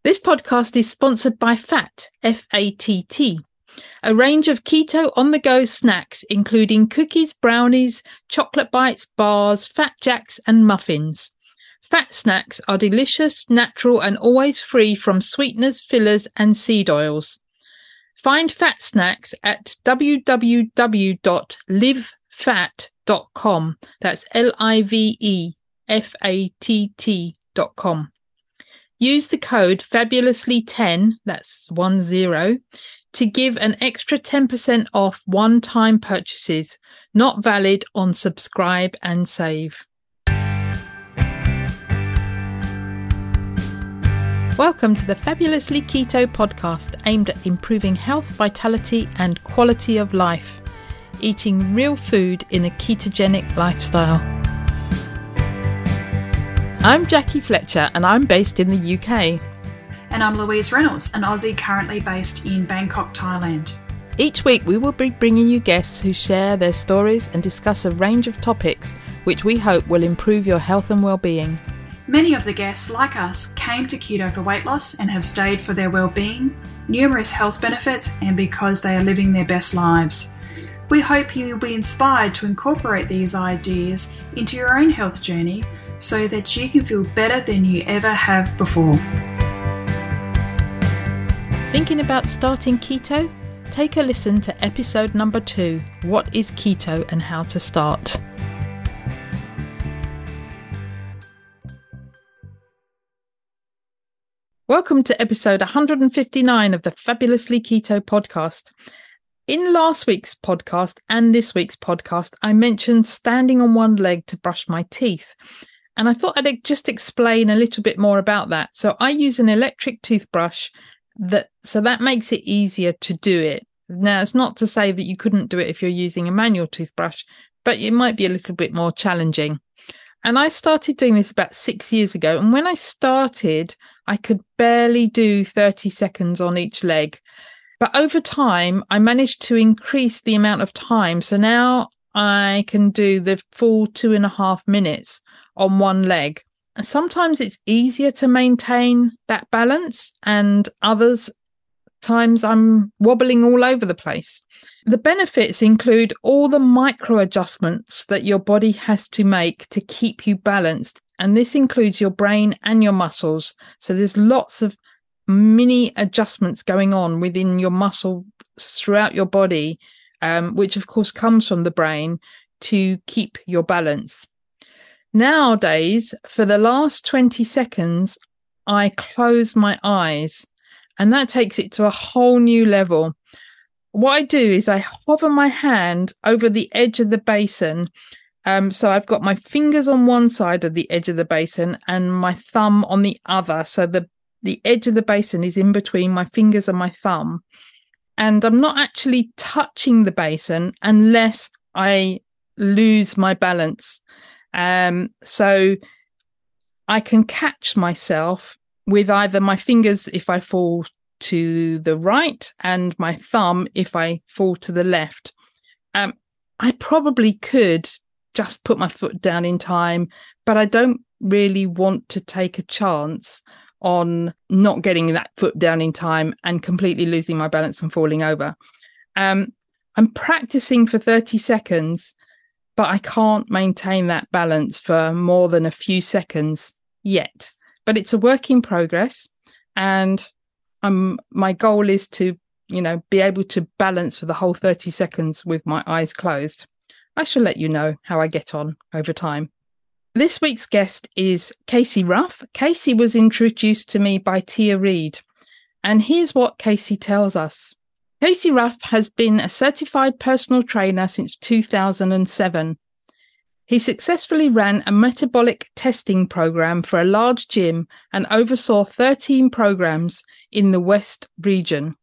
This podcast is sponsored by FATT, F-A-T-T, a range of keto on-the-go snacks including cookies, brownies, chocolate bites, bars, Fat Jacks and muffins. FATT snacks are delicious, natural and always free from sweeteners, fillers and seed oils. Find FATT snacks at www.livefatt.com. That's LIVEFATT.com. Use the code FABULOUSLY10, that's 10, to give an extra 10% off one-time purchases, not valid on Subscribe and Save. Welcome to the Fabulously Keto podcast, aimed at improving health, vitality and quality of life, eating real food in a ketogenic lifestyle. I'm Jackie Fletcher and I'm based in the UK. And I'm Louise Reynolds, an Aussie currently based in Bangkok, Thailand. Each week we will be bringing you guests who share their stories and discuss a range of topics which we hope will improve your health and well-being. Many of the guests, like us, came to keto for weight loss and have stayed for their well-being, numerous health benefits, and because they are living their best lives. We hope you will be inspired to incorporate these ideas into your own health journey so that you can feel better than you ever have before. Thinking about starting keto? Take a listen to episode number 2, What is Keto and How to Start. Welcome to episode 159 of the Fabulously Keto podcast. In last week's podcast and this week's podcast, I mentioned standing on one leg to brush my teeth. And I thought I'd just explain a little bit more about that. So I use an electric toothbrush so that makes it easier to do it. Now, it's not to say that you couldn't do it if you're using a manual toothbrush, but it might be a little bit more challenging. And I started doing this about 6 years ago. And when I started, I could barely do 30 seconds on each leg. But over time, I managed to increase the amount of time. So now I can do the full 2.5 minutes on one leg. And sometimes it's easier to maintain that balance, and others times I'm wobbling all over the place. The benefits include all the micro adjustments that your body has to make to keep you balanced. And this includes your brain and your muscles. So there's lots of mini adjustments going on within your muscle throughout your body, which of course comes from the brain to keep your balance. Nowadays, for the last 20 seconds, I close my eyes, and that takes it to a whole new level. What I do is I hover my hand over the edge of the basin. So I've got my fingers on one side of the edge of the basin and my thumb on the other. So the edge of the basin is in between my fingers and my thumb. And I'm not actually touching the basin unless I lose my balance. So I can catch myself with either my fingers if I fall to the right and my thumb if I fall to the left. I probably could just put my foot down in time, but I don't really want to take a chance on not getting that foot down in time and completely losing my balance and falling over. I'm practicing for 30 seconds, but I can't maintain that balance for more than a few seconds yet. But it's a work in progress, and my goal is to, be able to balance for the whole 30 seconds with my eyes closed. I shall let you know how I get on over time. This week's guest is Casey Ruff. Casey was introduced to me by Tia Reid, and here's what Casey tells us. Casey Ruff has been a certified personal trainer since 2007. He successfully ran a metabolic testing program for a large gym and oversaw 13 programs in the West region.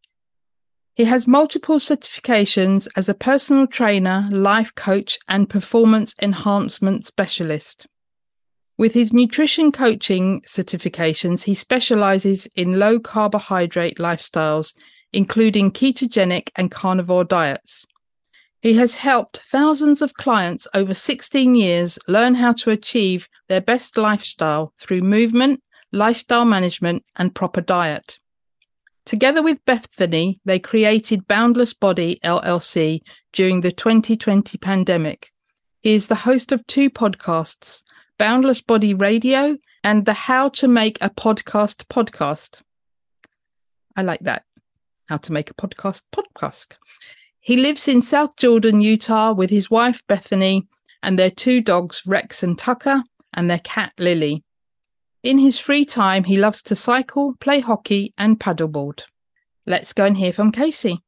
He has multiple certifications as a personal trainer, life coach, and performance enhancement specialist. With his nutrition coaching certifications, he specializes in low carbohydrate lifestyles, including ketogenic and carnivore diets. He has helped thousands of clients over 16 years learn how to achieve their best lifestyle through movement, lifestyle management, and proper diet. Together with Bethany, they created Boundless Body LLC during the 2020 pandemic. He is the host of 2 podcasts, Boundless Body Radio and the How to Make a podcast. I like that. How to Make a podcast. He lives in South Jordan, Utah with his wife Bethany and their 2 dogs Rex and Tucker and their cat Lily. In his free time, he loves to cycle, play hockey and paddleboard. Let's go and hear from Casey.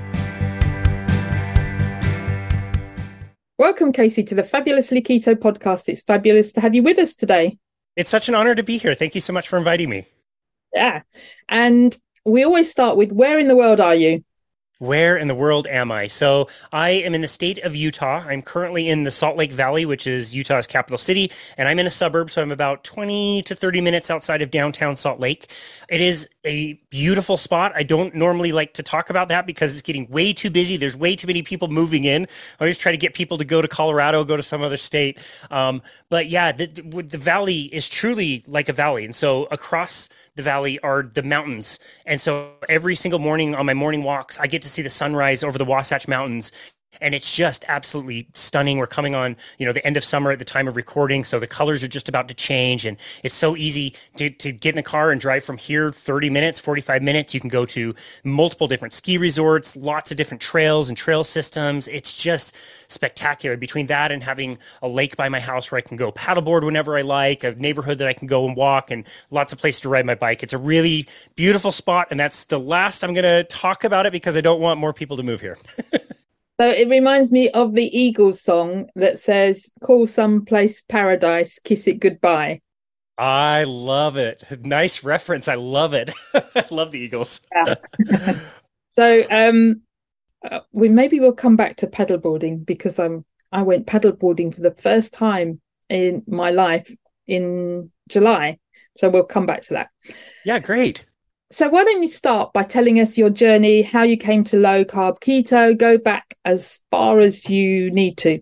Welcome, Casey, to the Fabulously Keto podcast. It's fabulous to have you with us today. It's such an honor to be here. Thank you so much for inviting me. Yeah. And we always start with, where in the world are you? Where in the world am I? So I am in the state of Utah. I'm currently in the Salt Lake Valley, which is Utah's capital city, and I'm in a suburb, so I'm about 20 to 30 minutes outside of downtown Salt Lake. It is a beautiful spot. I don't normally like to talk about that because it's getting way too busy. There's way too many people moving in. I always try to get people to go to Colorado, go to some other state. But yeah, the valley is truly like a valley. And so across the valley are the mountains. And so every single morning on my morning walks, I get to see the sunrise over the Wasatch Mountains. And it's just absolutely stunning. We're coming on, the end of summer at the time of recording. So the colors are just about to change. And it's so easy to get in the car and drive from here 30 minutes, 45 minutes. You can go to multiple different ski resorts, lots of different trails and trail systems. It's just spectacular. Between that and having a lake by my house where I can go paddleboard whenever I like, a neighborhood that I can go and walk, and lots of places to ride my bike. It's a really beautiful spot. And that's the last I'm going to talk about it because I don't want more people to move here. So it reminds me of the Eagles song that says, call someplace paradise, kiss it goodbye. I love it. Nice reference. I love it. I love the Eagles. Yeah. So we'll come back to paddleboarding because I went paddleboarding for the first time in my life in July. So we'll come back to that. Yeah, great. So why don't you start by telling us your journey, how you came to low carb keto, go back as far as you need to.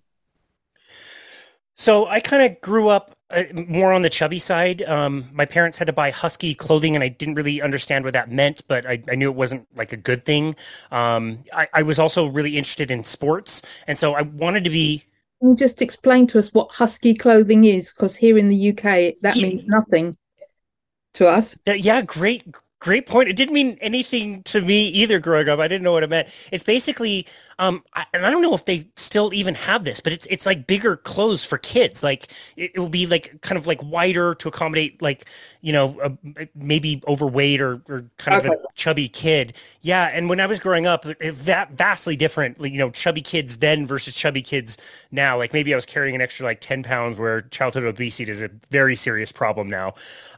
So I kind of grew up more on the chubby side. My parents had to buy Husky clothing and I didn't really understand what that meant, but I knew it wasn't like a good thing. I was also really interested in sports. And so I wanted to be... Can you just explain to us what Husky clothing is? Because here in the UK, that means nothing to us. Yeah, Great point. It didn't mean anything to me either growing up. I didn't know what it meant. It's basically, and I don't know if they still even have this, but it's like bigger clothes for kids. Like it will be like kind of like wider to accommodate like, maybe overweight or kind of a chubby kid. Yeah. And when I was growing up, that vastly different, chubby kids then versus chubby kids now. Like maybe I was carrying an extra like 10 pounds where childhood obesity is a very serious problem now.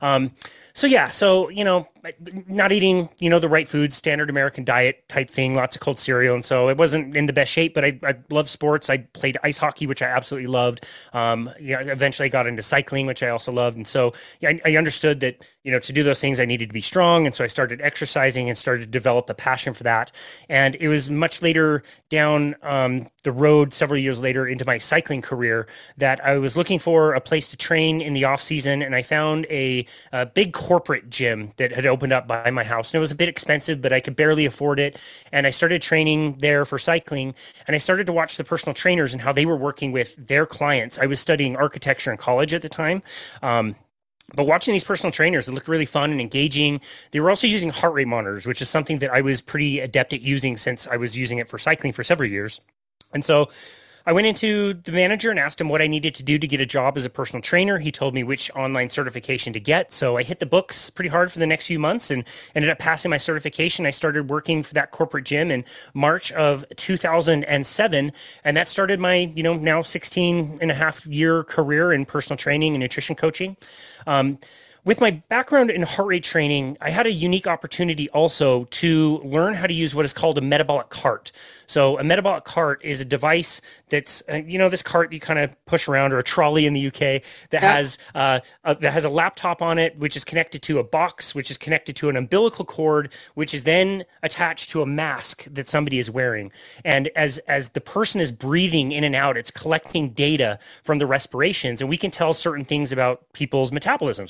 So not eating, the right foods, standard American diet type thing, lots of cold cereal. And so it wasn't in the best shape, but I love sports. I played ice hockey, which I absolutely loved. Eventually I got into cycling, which I also loved. And so I understood that, to do those things, I needed to be strong. And so I started exercising and started to develop a passion for that. And it was much later down the road, several years later into my cycling career, that I was looking for a place to train in the off season. And I found a big corporate gym that had opened up by my house. And it was a bit expensive, but I could barely afford it. And I started training there for cycling. And I started to watch the personal trainers and how they were working with their clients. I was studying architecture in college at the time. But watching these personal trainers, it looked really fun and engaging. They were also using heart rate monitors, which is something that I was pretty adept at using since I was using it for cycling for several years. And so I went into the manager and asked him what I needed to do to get a job as a personal trainer. He told me which online certification to get. So I hit the books pretty hard for the next few months and ended up passing my certification. I started working for that corporate gym in March of 2007. And that started my, now 16 and a half year career in personal training and nutrition coaching. With my background in heart rate training, I had a unique opportunity also to learn how to use what is called a metabolic cart. So a metabolic cart is a device that's, this cart you kind of push around, or a trolley in the UK that has a laptop on it, which is connected to a box, which is connected to an umbilical cord, which is then attached to a mask that somebody is wearing. And as the person is breathing in and out, it's collecting data from the respirations, and we can tell certain things about people's metabolisms, which is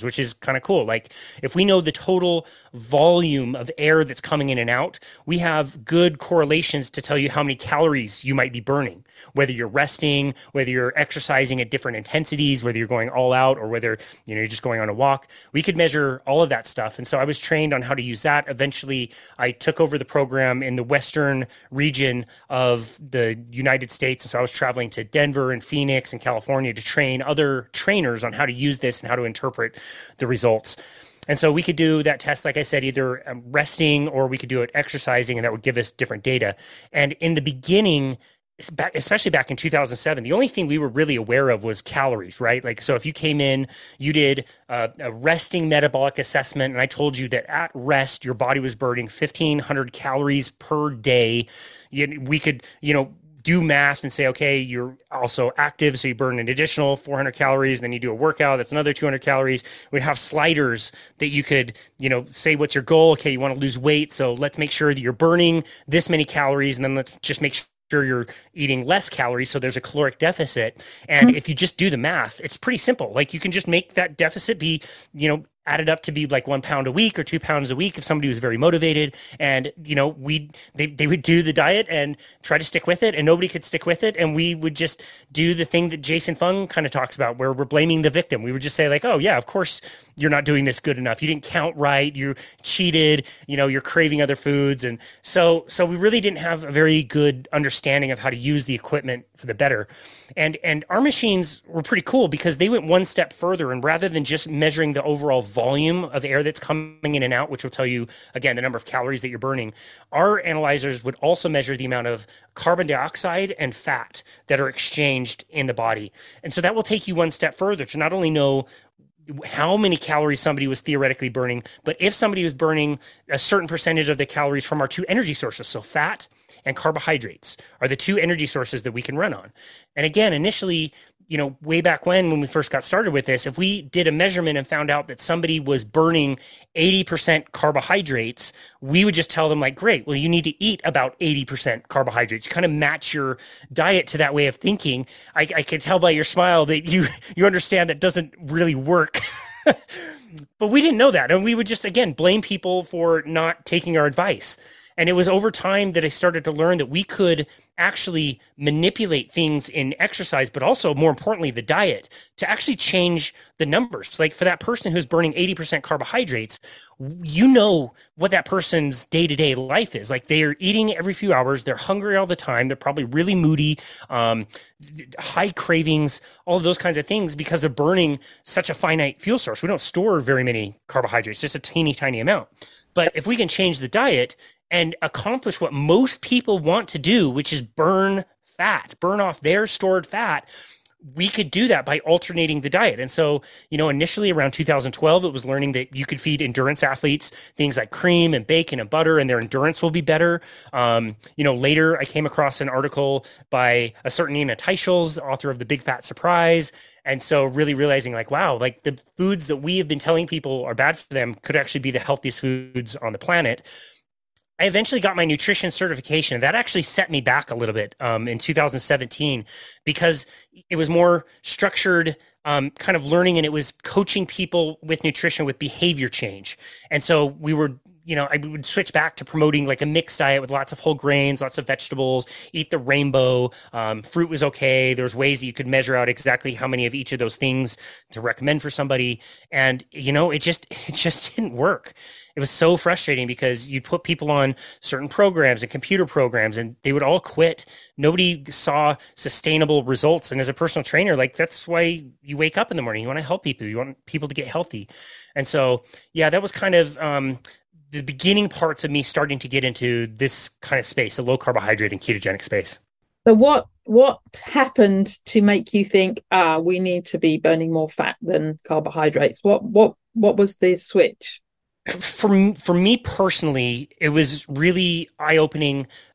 kind of cool. Like if we know the total volume of air that's coming in and out, we have good correlations to tell you how many calories you might be burning, whether you're resting, whether you're exercising at different intensities, whether you're going all out or whether, you're just going on a walk. We could measure all of that stuff. And so I was trained on how to use that. Eventually, I took over the program in the Western region of the United States. And so I was traveling to Denver and Phoenix and California to train other trainers on how to use this and how to interpret the results. And so we could do that test, like I said, either resting or we could do it exercising, and that would give us different data. And in the beginning, especially back in 2007, the only thing we were really aware of was calories, right? Like, so if you came in, you did a resting metabolic assessment, and I told you that at rest, your body was burning 1,500 calories per day. We could, do math and say, okay, you're also active, so you burn an additional 400 calories, then you do a workout, that's another 200 calories. We'd have sliders that you could, say what's your goal. Okay, you want to lose weight, so let's make sure that you're burning this many calories, and then let's just make sure you're eating less calories, so there's a caloric deficit. And if you just do the math, it's pretty simple. Like you can just make that deficit be, added up to be like 1 pound a week or 2 pounds a week if somebody was very motivated. And, they would do the diet and try to stick with it, and nobody could stick with it. And we would just do the thing that Jason Fung kind of talks about, where we're blaming the victim. We would just say like, oh yeah, of course you're not doing this good enough. You didn't count right. You cheated, you're craving other foods. And so we really didn't have a very good understanding of how to use the equipment for the better. And our machines were pretty cool because they went one step further, and rather than just measuring the overall volume of air that's coming in and out, which will tell you, again, the number of calories that you're burning, our analyzers would also measure the amount of carbon dioxide and fat that are exchanged in the body. And so that will take you one step further to not only know how many calories somebody was theoretically burning, but if somebody was burning a certain percentage of the calories from our two energy sources. So fat and carbohydrates are the two energy sources that we can run on. And again, initially, way back when we first got started with this, if we did a measurement and found out that somebody was burning 80% carbohydrates, we would just tell them like, great, well, you need to eat about 80% carbohydrates. You kind of match your diet to that way of thinking. I can tell by your smile that you understand that doesn't really work. But we didn't know that. And we would just, again, blame people for not taking our advice. And it was over time that I started to learn that we could actually manipulate things in exercise, but also more importantly, the diet, to actually change the numbers. Like for that person who's burning 80% carbohydrates, what that person's day-to-day life is. Like they are eating every few hours. They're hungry all the time. They're probably really moody, high cravings, all of those kinds of things because they're burning such a finite fuel source. We don't store very many carbohydrates, just a teeny tiny amount. But if we can change the diet and accomplish what most people want to do, which is burn off their stored fat, we could do that by alternating the diet. And so, initially around 2012, it was learning that you could feed endurance athletes things like cream and bacon and butter, and their endurance will be better. Later I came across an article by a certain Nina Teicholz, author of The Big Fat Surprise. And so really realizing like, wow, like the foods that we have been telling people are bad for them could actually be the healthiest foods on the planet. I eventually got my nutrition certification. That actually set me back a little bit in 2017 because it was more structured kind of learning, and it was coaching people with nutrition with behavior change. And so we were, I would switch back to promoting like a mixed diet with lots of whole grains, lots of vegetables, eat the rainbow. Fruit was okay. There was ways that you could measure out exactly how many of each of those things to recommend for somebody. And, it just didn't work. It was so frustrating because you'd put people on certain programs and computer programs and they would all quit. Nobody saw sustainable results. And as a personal trainer, like that's why you wake up in the morning. You want to help people. You want people to get healthy. And so, yeah, that was kind of the beginning parts of me starting to get into this kind of space, the low carbohydrate and ketogenic space. So what happened to make you think, we need to be burning more fat than carbohydrates? What was the switch? For me personally, it was really eye-opening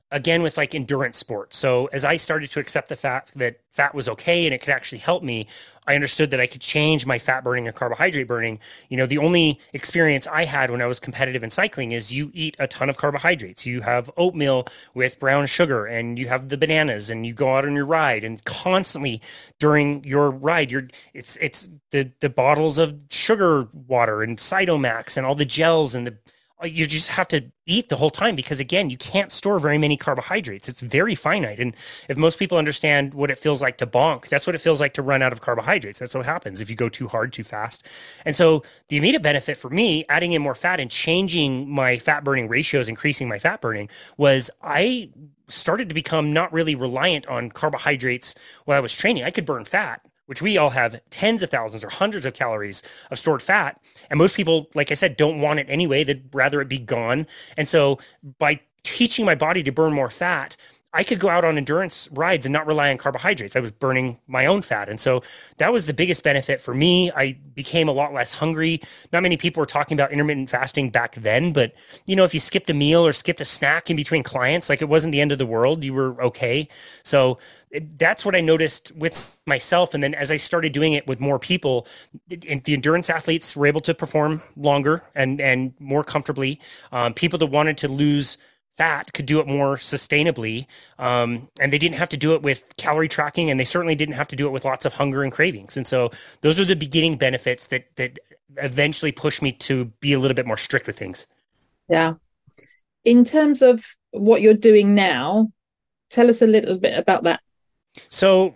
again with like endurance sports. So as I started to accept the fact that fat was okay and it could actually help me, I understood that I could change my fat burning and carbohydrate burning. The only experience I had when I was competitive in cycling is you eat a ton of carbohydrates. You have oatmeal with brown sugar and you have the bananas and you go out on your ride and constantly during your ride, it's the bottles of sugar water and Cytomax and all the gels and you just have to eat the whole time because again, you can't store very many carbohydrates. It's very finite. And if most people understand what it feels like to bonk, that's what it feels like to run out of carbohydrates. That's what happens if you go too hard, too fast. And so the immediate benefit for me, adding in more fat and changing my fat burning ratios, increasing my fat burning, was I started to become not really reliant on carbohydrates while I was training. I could burn fat, which we all have tens of thousands or hundreds of calories of stored fat. And most people, like I said, don't want it anyway. They'd rather it be gone. And so by teaching my body to burn more fat, I could go out on endurance rides and not rely on carbohydrates. I was burning my own fat. And so that was the biggest benefit for me. I became a lot less hungry. Not many people were talking about intermittent fasting back then, but if you skipped a meal or skipped a snack in between clients, like it wasn't the end of the world. You were okay. So that's what I noticed with myself. And then as I started doing it with more people, the endurance athletes were able to perform longer and more comfortably. People that wanted to lose fat could do it more sustainably. And they didn't have to do it with calorie tracking, and they certainly didn't have to do it with lots of hunger and cravings. And so those are the beginning benefits that eventually pushed me to be a little bit more strict with things. Yeah. In terms of what you're doing now, tell us a little bit about that. So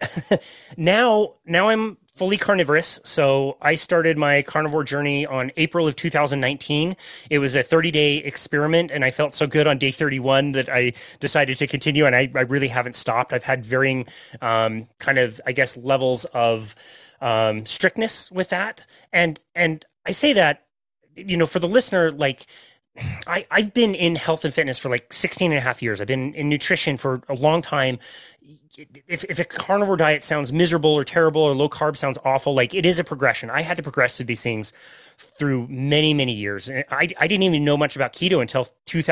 now I'm fully carnivorous. So I started my carnivore journey on April of 2019. It was a 30-day experiment, and I felt so good on day 31 that I decided to continue, and I really haven't stopped. I've had varying kind of, I guess, levels of strictness with that. And I say that, for the listener, like, I've been in health and fitness for like 16 and a half years. I've been in nutrition for a long time. If a carnivore diet sounds miserable or terrible or low carb sounds awful, like it is a progression. I had to progress through these things through many, many years. And I didn't even know much about keto until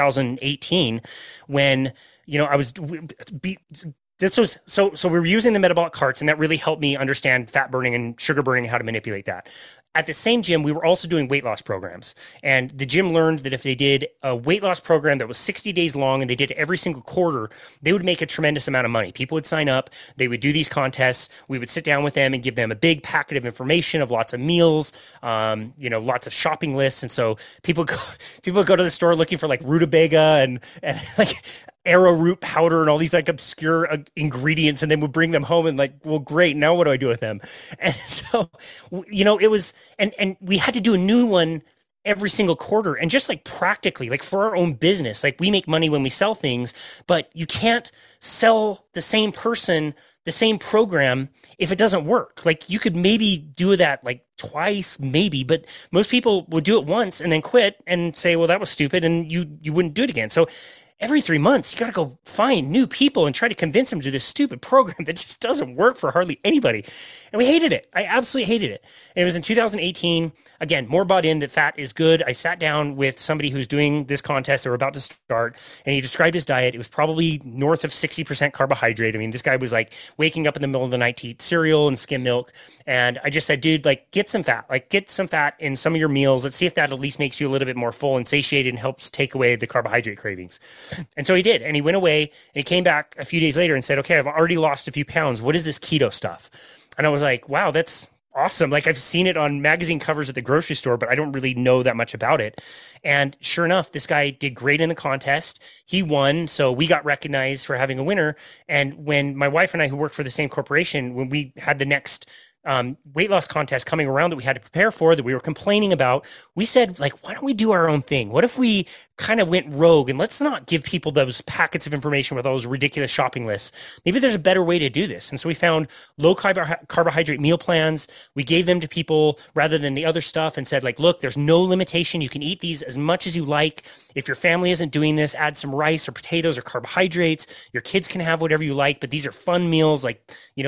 2018 when, I was this was so we were using the metabolic carts, and that really helped me understand fat burning and sugar burning and how to manipulate that. At the same gym, we were also doing weight loss programs. And the gym learned that if they did a weight loss program that was 60 days long and they did it every single quarter, they would make a tremendous amount of money. People would sign up. They would do these contests. We would sit down with them and give them a big packet of information of lots of meals, lots of shopping lists. And so people go to the store looking for like rutabaga and like arrowroot powder and all these like obscure ingredients, and then would bring them home and like, well, great, now what do I do with them? And so, it was, and we had to do a new one every single quarter. And just like practically, like for our own business, like we make money when we sell things, but you can't sell the same person the same program if it doesn't work. Like you could maybe do that like twice, maybe, but most people would do it once and then quit and say, well, that was stupid, and you wouldn't do it again. So every 3 months, you got to go find new people and try to convince them to do this stupid program that just doesn't work for hardly anybody. And we hated it. I absolutely hated it. And it was in 2018, again, more bought in that fat is good. I sat down with somebody who's doing this contest. They were about to start, and he described his diet. It was probably north of 60% carbohydrate. I mean, this guy was like waking up in the middle of the night to eat cereal and skim milk. And I just said, dude, like get some fat in some of your meals. Let's see if that at least makes you a little bit more full and satiated and helps take away the carbohydrate cravings. And so he did, and he went away, and he came back a few days later and said, okay, I've already lost a few pounds. What is this keto stuff? And I was like, wow, that's awesome. Like I've seen it on magazine covers at the grocery store, but I don't really know that much about it. And sure enough, this guy did great in the contest. He won. So we got recognized for having a winner. And when my wife and I, who work for the same corporation, when we had the next weight loss contest coming around that we had to prepare for, that we were complaining about, we said, like, why don't we do our own thing? What if we kind of went rogue and let's not give people those packets of information with all those ridiculous shopping lists? Maybe there's a better way to do this. And so we found low carbohydrate meal plans. We gave them to people rather than the other stuff and said, like, look, there's no limitation. You can eat these as much as you like. If your family isn't doing this, add some rice or potatoes or carbohydrates. Your kids can have whatever you like, but these are fun meals, like,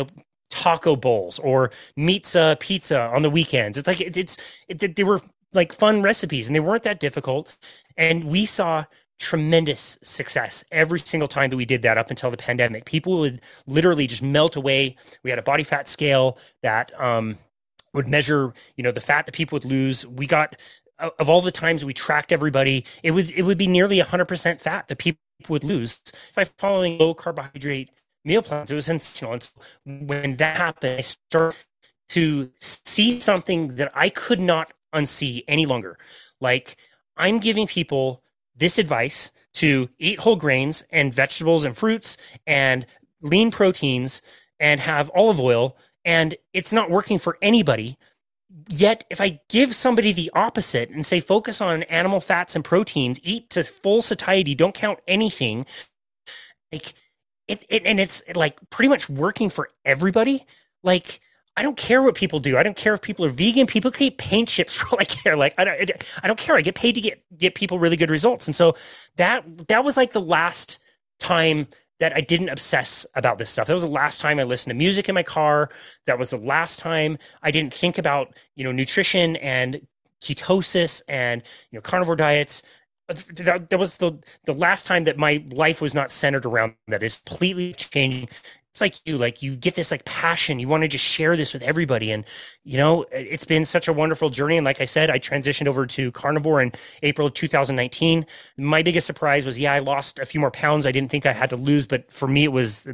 taco bowls or pizza on the weekends. It's like they were like fun recipes, and they weren't that difficult. And we saw tremendous success every single time that we did that up until the pandemic. People would literally just melt away. We had a body fat scale that would measure, the fat that people would lose. We got, of all the times we tracked everybody, it would be nearly 100% fat that people would lose by following low carbohydrate meal plans. It was sensational. And so when that happened, I started to see something that I could not unsee any longer. Like, I'm giving people this advice to eat whole grains and vegetables and fruits and lean proteins and have olive oil, and it's not working for anybody. Yet, if I give somebody the opposite and say, focus on animal fats and proteins, eat to full satiety, don't count anything, like it's like pretty much working for everybody. Like, I don't care what people do. I don't care if people are vegan. People can eat paint chips for all I care. Like, I don't care. I get paid to get people really good results. And so that was like the last time that I didn't obsess about this stuff. That was the last time I listened to music in my car. That was the last time I didn't think about, nutrition and ketosis and, carnivore diets. That was the last time that my life was not centered around that. It's completely changing. It's like you get this like passion. You want to just share this with everybody. And, it's been such a wonderful journey. And like I said, I transitioned over to carnivore in April of 2019. My biggest surprise was, I lost a few more pounds I didn't think I had to lose. But for me, it was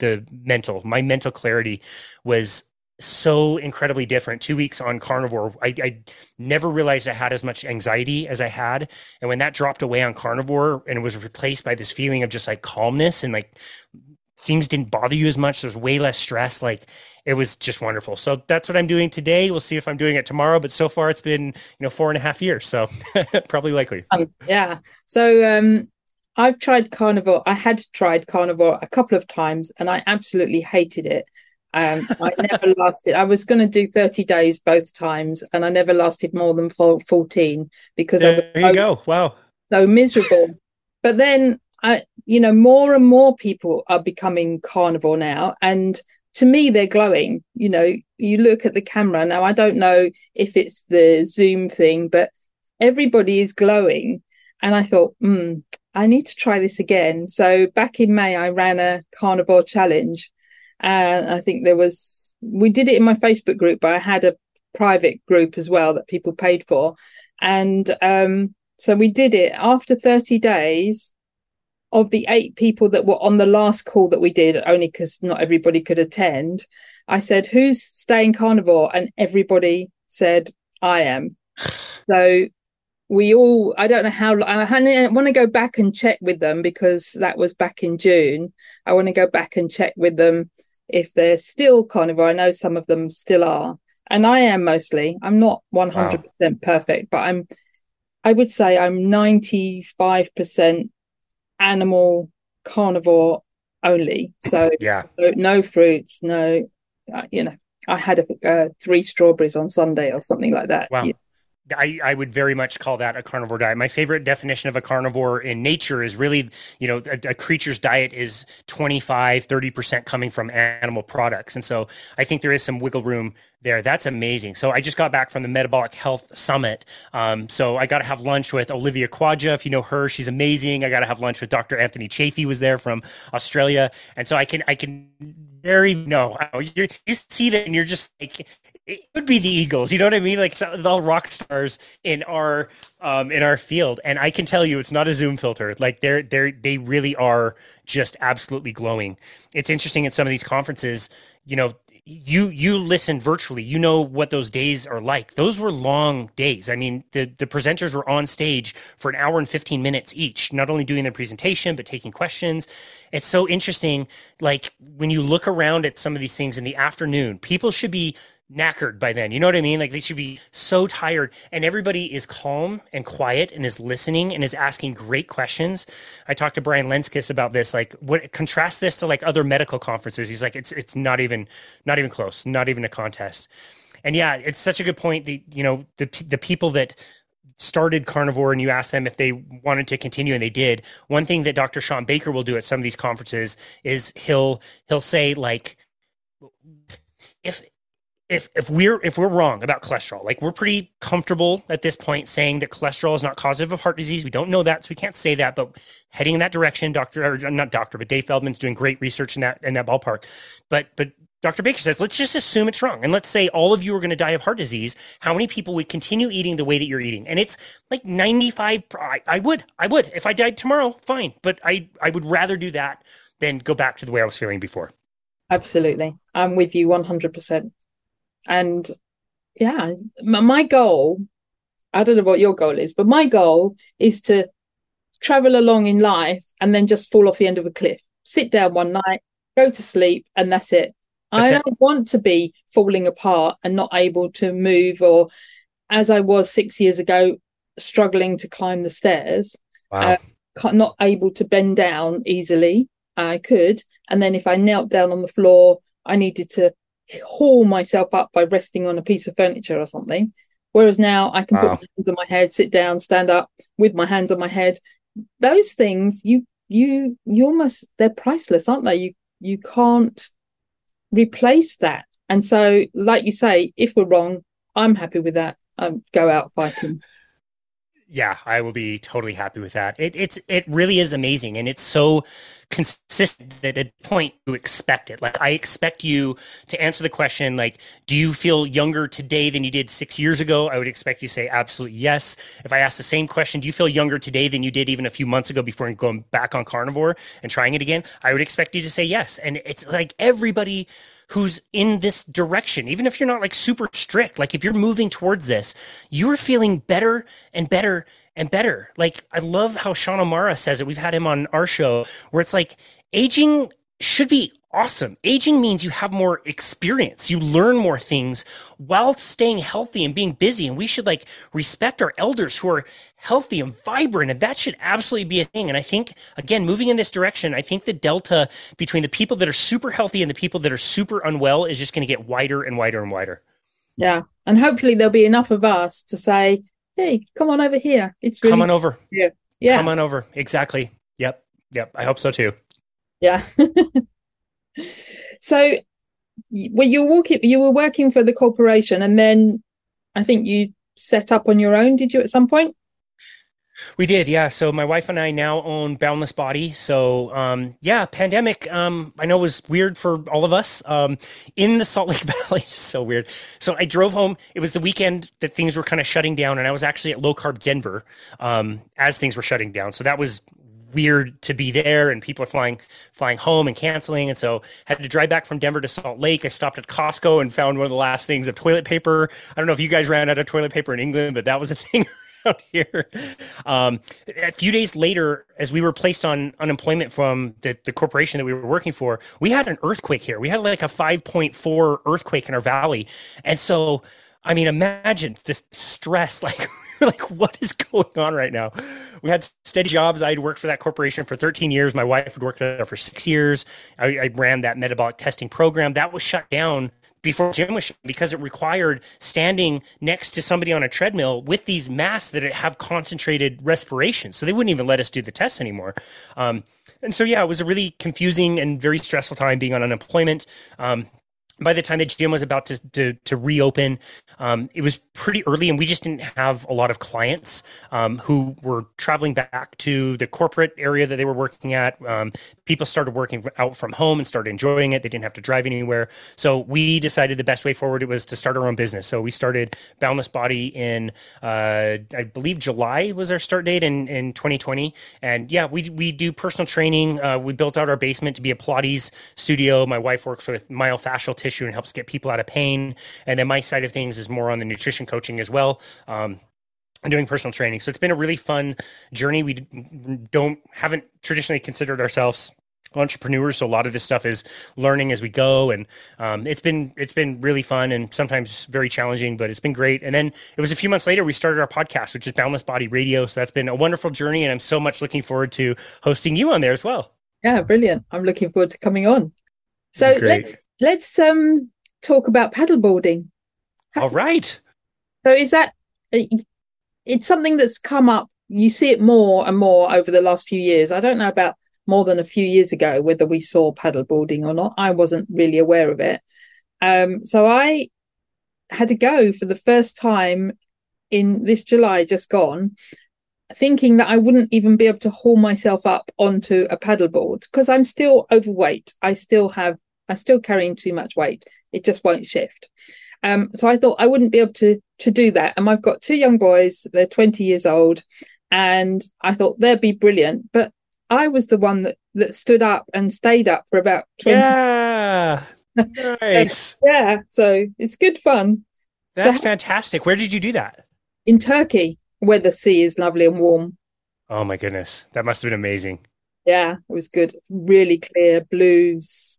my mental clarity was so incredibly different. 2 weeks on carnivore, I never realized I had as much anxiety as I had. And when that dropped away on carnivore and it was replaced by this feeling of just like calmness and like things didn't bother you as much, there's way less stress. Like, it was just wonderful. So that's what I'm doing today. We'll see if I'm doing it tomorrow, but so far it's been 4.5 years. So probably likely. Yeah. So I've tried carnivore. I had tried carnivore a couple of times and I absolutely hated it. I never lasted. I was going to do 30 days both times and I never lasted more than 14 because there you go. Wow. So miserable. But then more and more people are becoming carnivore now. And to me, they're glowing. You look at the camera now. I don't know if it's the Zoom thing, but everybody is glowing. And I thought, I need to try this again. So back in May, I ran a carnivore challenge. And I think we did it in my Facebook group, but I had a private group as well that people paid for. And so we did it after 30 days. Of the 8 people that were on the last call that we did, only because not everybody could attend, I said, who's staying carnivore? And everybody said, I am. So I don't know how, I want to go back and check with them because that was back in June. I want to go back and check with them if they're still carnivore. I know some of them still are. And I am mostly. I'm not 100% perfect, but I would say I'm 95% animal carnivore only. So no fruits, no, I had 3 strawberries on Sunday or something like that. Wow. I would very much call that a carnivore diet. My favorite definition of a carnivore in nature is really, a creature's diet is 25-30% coming from animal products. And so I think there is some wiggle room there. That's amazing. So I just got back from the Metabolic Health Summit. So I got to have lunch with Olivia Quadja. If you know her, she's amazing. I got to have lunch with Dr. Anthony Chafee was there from Australia. And so I can you see that and you're just like, it would be the Eagles, you know what I mean? Like, so, all rock stars in our field, and I can tell you, it's not a Zoom filter. Like, they really are just absolutely glowing. It's interesting at some of these conferences, you listen virtually, what those days are like. Those were long days. I mean, the presenters were on stage for an hour and 15 minutes each, not only doing their presentation, but taking questions. It's so interesting. Like, when you look around at some of these things in the afternoon, people should be knackered by then. You know what I mean? Like, they should be so tired, and everybody is calm and quiet and is listening and is asking great questions. I talked to Brian Lenskis about this. Like, contrast this to like other medical conferences. He's like, it's not even close, not even a contest. And yeah, it's such a good point. The people that started carnivore and you ask them if they wanted to continue and they did. One thing that Dr. Sean Baker will do at some of these conferences is he'll say, like, if we're wrong about cholesterol, like we're pretty comfortable at this point saying that cholesterol is not causative of heart disease. We don't know that, so we can't say that, but heading in that direction, but Dave Feldman's doing great research in that ballpark. But Dr. Baker says, let's just assume it's wrong. And let's say all of you are going to die of heart disease. How many people would continue eating the way that you're eating? And it's like 95. I would. If I died tomorrow, fine. But I would rather do that than go back to the way I was feeling before. Absolutely. I'm with you 100%. And yeah, my goal, I don't know what your goal is, but my goal is to travel along in life and then just fall off the end of a cliff, sit down one night, go to sleep, and that's it. I don't want to be falling apart and not able to move, or as I was 6 years ago, struggling to climb the stairs, not able to bend down easily. I could. And then if I knelt down on the floor, I needed to haul myself up by resting on a piece of furniture or something. Whereas now I can put my hands on my head, sit down, stand up with my hands on my head. Those things, you almost, they're priceless, aren't they? You can't replace that. And so, like you say, if we're wrong, I'm happy with that. Go out fighting. Yeah, I will be totally happy with that. It really is amazing, and it's so consistent that at the point you expect it. Like I expect you to answer the question, like, do you feel younger today than you did 6 years ago? I would expect you to say absolutely yes. If I ask the same question, do you feel younger today than you did even a few months ago before going back on carnivore and trying it again? I would expect you to say yes. And it's like everybody who's in this direction, even if you're not like super strict, like if you're moving towards this, you're feeling better and better and better. Like I love how Sean O'Mara says it. We've had him on our show where it's like aging should be awesome. Aging means you have more experience. You learn more things while staying healthy and being busy. And we should like respect our elders who are healthy and vibrant. And that should absolutely be a thing. And I think, again, moving in this direction, I think the delta between the people that are super healthy and the people that are super unwell is just going to get wider and wider and wider. Yeah. And hopefully there'll be enough of us to say, hey, come on over here. It's really— Come on over. Yeah. Come on over. Exactly. Yep. I hope so too. Yeah. So when you were working for the corporation, and then I think you set up on your own, did you, at some point? We did, yeah. So my wife and I now own Boundless Body. So pandemic, I know was weird for all of us in the Salt Lake Valley. It's so weird. So I drove home. It was the weekend that things were kind of shutting down, and I was actually at Low Carb Denver as things were shutting down. So that was weird to be there, and people are flying home and canceling. And so had to drive back from Denver to Salt Lake. I stopped at Costco and found one of the last things of toilet paper. I don't know if you guys ran out of toilet paper in England, but that was a thing out here. A few days later, as we were placed on unemployment from the corporation that we were working for, we had an earthquake here. We had like a 5.4 earthquake in our valley. And so, I mean, imagine the stress, like what is going on right now? We had steady jobs. I had worked for that corporation for 13 years. My wife had worked there for 6 years. I ran that metabolic testing program. That was shut down before gym was shut because it required standing next to somebody on a treadmill with these masks that have concentrated respiration. So they wouldn't even let us do the tests anymore. And so, yeah, it was a really confusing and very stressful time being on unemployment. By the time the gym was about to reopen, it was pretty early, and we just didn't have a lot of clients who were traveling back to the corporate area that they were working at. People started working out from home and started enjoying it. They didn't have to drive anywhere. So we decided the best way forward was to start our own business. So we started Boundless Body in, I believe, July was our start date in 2020. And yeah, we do personal training. We built out our basement to be a Pilates studio. My wife works with myofascial tissue and helps get people out of pain. And then my side of things is more on the nutrition coaching as well. I'm doing personal training. So it's been a really fun journey. We haven't traditionally considered ourselves entrepreneurs. So a lot of this stuff is learning as we go. And it's been really fun and sometimes very challenging, but it's been great. And then it was a few months later, we started our podcast, which is Boundless Body Radio. So that's been a wonderful journey. And I'm so much looking forward to hosting you on there as well. Yeah, brilliant. I'm looking forward to coming on. So let's talk about paddleboarding. All right. So is that, it's something that's come up, you see it more and more over the last few years. I don't know about more than a few years ago whether we saw paddleboarding or not. I wasn't really aware of it. So I had to go for the first time in this July just gone, thinking that I wouldn't even be able to haul myself up onto a paddleboard because I'm still overweight. I'm still carrying too much weight. It just won't shift. So I thought I wouldn't be able to do that. And I've got two young boys, they're 20 years old, and I thought they'd be brilliant. But I was the one that stood up and stayed up for about 20. Yeah. Nice. So it's good fun. That's fantastic. Where did you do that? In Turkey, where the sea is lovely and warm. Oh my goodness. That must have been amazing. Yeah, it was good. Really clear blues.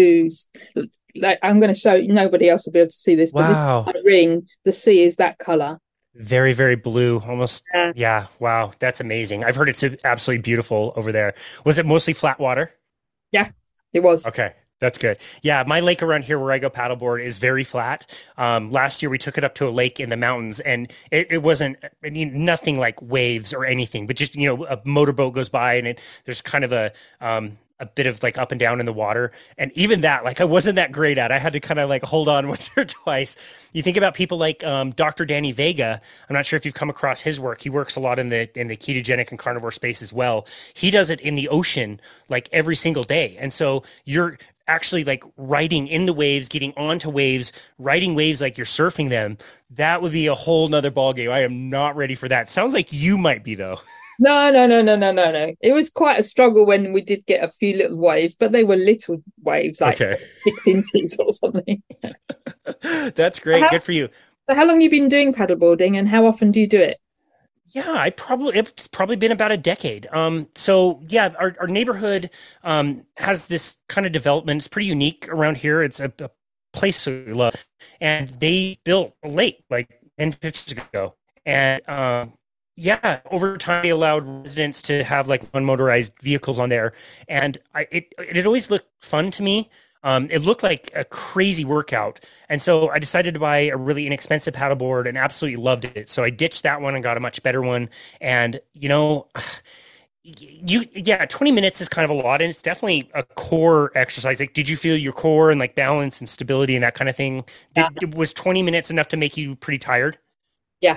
Like, I'm going to show you, nobody else will be able to see this, wow. But this ring, the sea is that color. Very, very blue, almost. Yeah. Wow. That's amazing. I've heard it's absolutely beautiful over there. Was it mostly flat water? Yeah, it was. Okay. That's good. Yeah, my lake around here where I go paddleboard is very flat. Last year we took it up to a lake in the mountains, and it wasn't nothing like waves or anything, but just a motorboat goes by, and there's kind of a bit of like up and down in the water, and even that, like I wasn't that great at. I had to kind of like hold on once or twice. You think about people like Dr. Danny Vega. I'm not sure if you've come across his work. He works a lot in the ketogenic and carnivore space as well. He does it in the ocean like every single day, and so you're actually like riding in the waves, getting onto waves, riding waves like you're surfing them. That would be a whole nother ballgame. I am not ready for that. Sounds like you might be though. No. It was quite a struggle when we did get a few little waves, but they were little waves, like 6 inches or something. That's great. Good for you. So how long have you been doing paddleboarding, and how often do you do it? Yeah, it's probably been about a decade. So yeah, our neighborhood has this kind of development. It's pretty unique around here. It's a place we love, and they built a lake like 10, 15 years ago, and yeah, over time they allowed residents to have like unmotorized vehicles on there, and it always looked fun to me. It looked like a crazy workout. And so I decided to buy a really inexpensive paddleboard and absolutely loved it. So I ditched that one and got a much better one. And, 20 minutes is kind of a lot. And it's definitely a core exercise. Like, did you feel your core and like balance and stability and that kind of thing? Was 20 minutes enough to make you pretty tired? Yeah.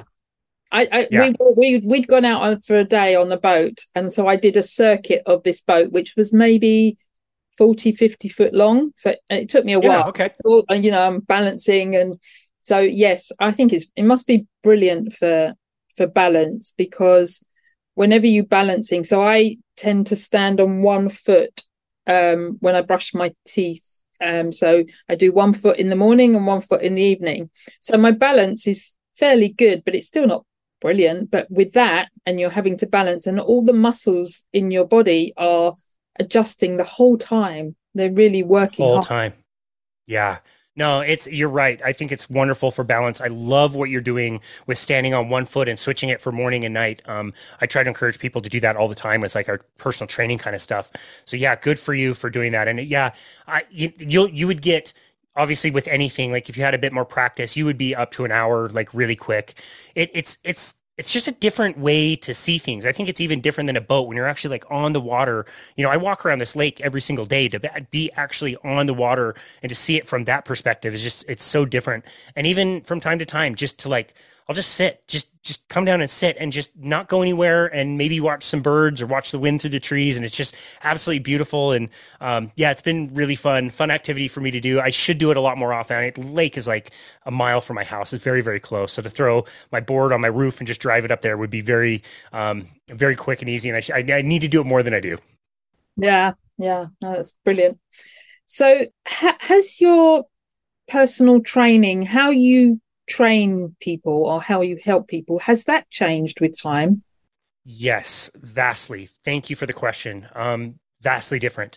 We'd gone out for a day on the boat. And so I did a circuit of this boat, which was maybe 40, 50 foot long. So it took me a while. Okay. And, I'm balancing. And so, yes, I think it must be brilliant for balance, because whenever you're balancing, so I tend to stand on one foot when I brush my teeth. So I do 1 foot in the morning and 1 foot in the evening. So my balance is fairly good, but it's still not brilliant. But with that, and you're having to balance, and all the muscles in your body are adjusting the whole time. They're really working whole time. Yeah. No, you're right. I think it's wonderful for balance. I love what you're doing with standing on 1 foot and switching it for morning and night. I try to encourage people to do that all the time with like our personal training kind of stuff. So yeah, good for you for doing that. And yeah, you would get, obviously with anything, like if you had a bit more practice, you would be up to an hour, like really quick. It's just a different way to see things. I think it's even different than a boat when you're actually like on the water. I walk around this lake every single day. To be actually on the water and to see it from that perspective it's so different. And even from time to time, just to like, I'll just sit, just come down and sit and just not go anywhere and maybe watch some birds or watch the wind through the trees. And it's just absolutely beautiful. And yeah, it's been really fun activity for me to do. I should do it a lot more often. The lake is like a mile from my house. It's very, very close. So to throw my board on my roof and just drive it up there would be very, very quick and easy. And I need to do it more than I do. Yeah. No, that's brilliant. So has your personal training, how you train people or how you help people, has that changed with time? Yes, vastly. Thank you for the question. Vastly different.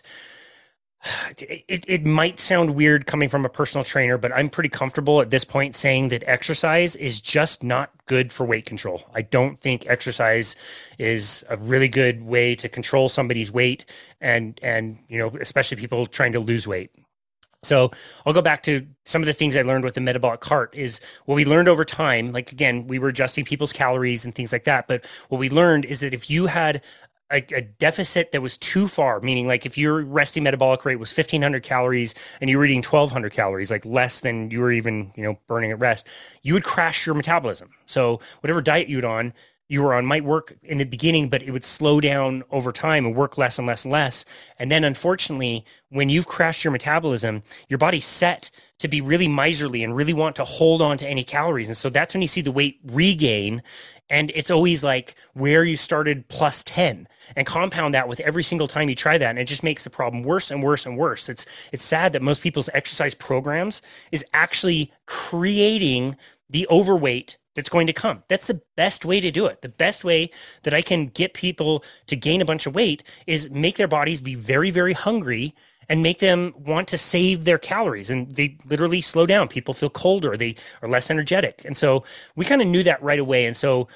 It might sound weird coming from a personal trainer, but I'm pretty comfortable at this point saying that exercise is just not good for weight control. I don't think exercise is a really good way to control somebody's weight and especially people trying to lose weight. So I'll go back to some of the things I learned with the metabolic cart is what we learned over time. Like, again, we were adjusting people's calories and things like that. But what we learned is that if you had a deficit that was too far, meaning like if your resting metabolic rate was 1,500 calories and you were eating 1,200 calories, like less than you were even, burning at rest, you would crash your metabolism. So whatever diet you were on might work in the beginning, but it would slow down over time and work less and less and less. And then unfortunately, when you've crashed your metabolism, your body's set to be really miserly and really want to hold on to any calories. And so that's when you see the weight regain. And it's always like where you started plus 10, and compound that with every single time you try that. And it just makes the problem worse and worse and worse. It's sad that most people's exercise programs is actually creating the overweight that's going to come. That's the best way to do it. The best way that I can get people to gain a bunch of weight is make their bodies be very, very hungry and make them want to save their calories. And they literally slow down. People feel colder. They are less energetic. And so we kind of knew that right away. And so,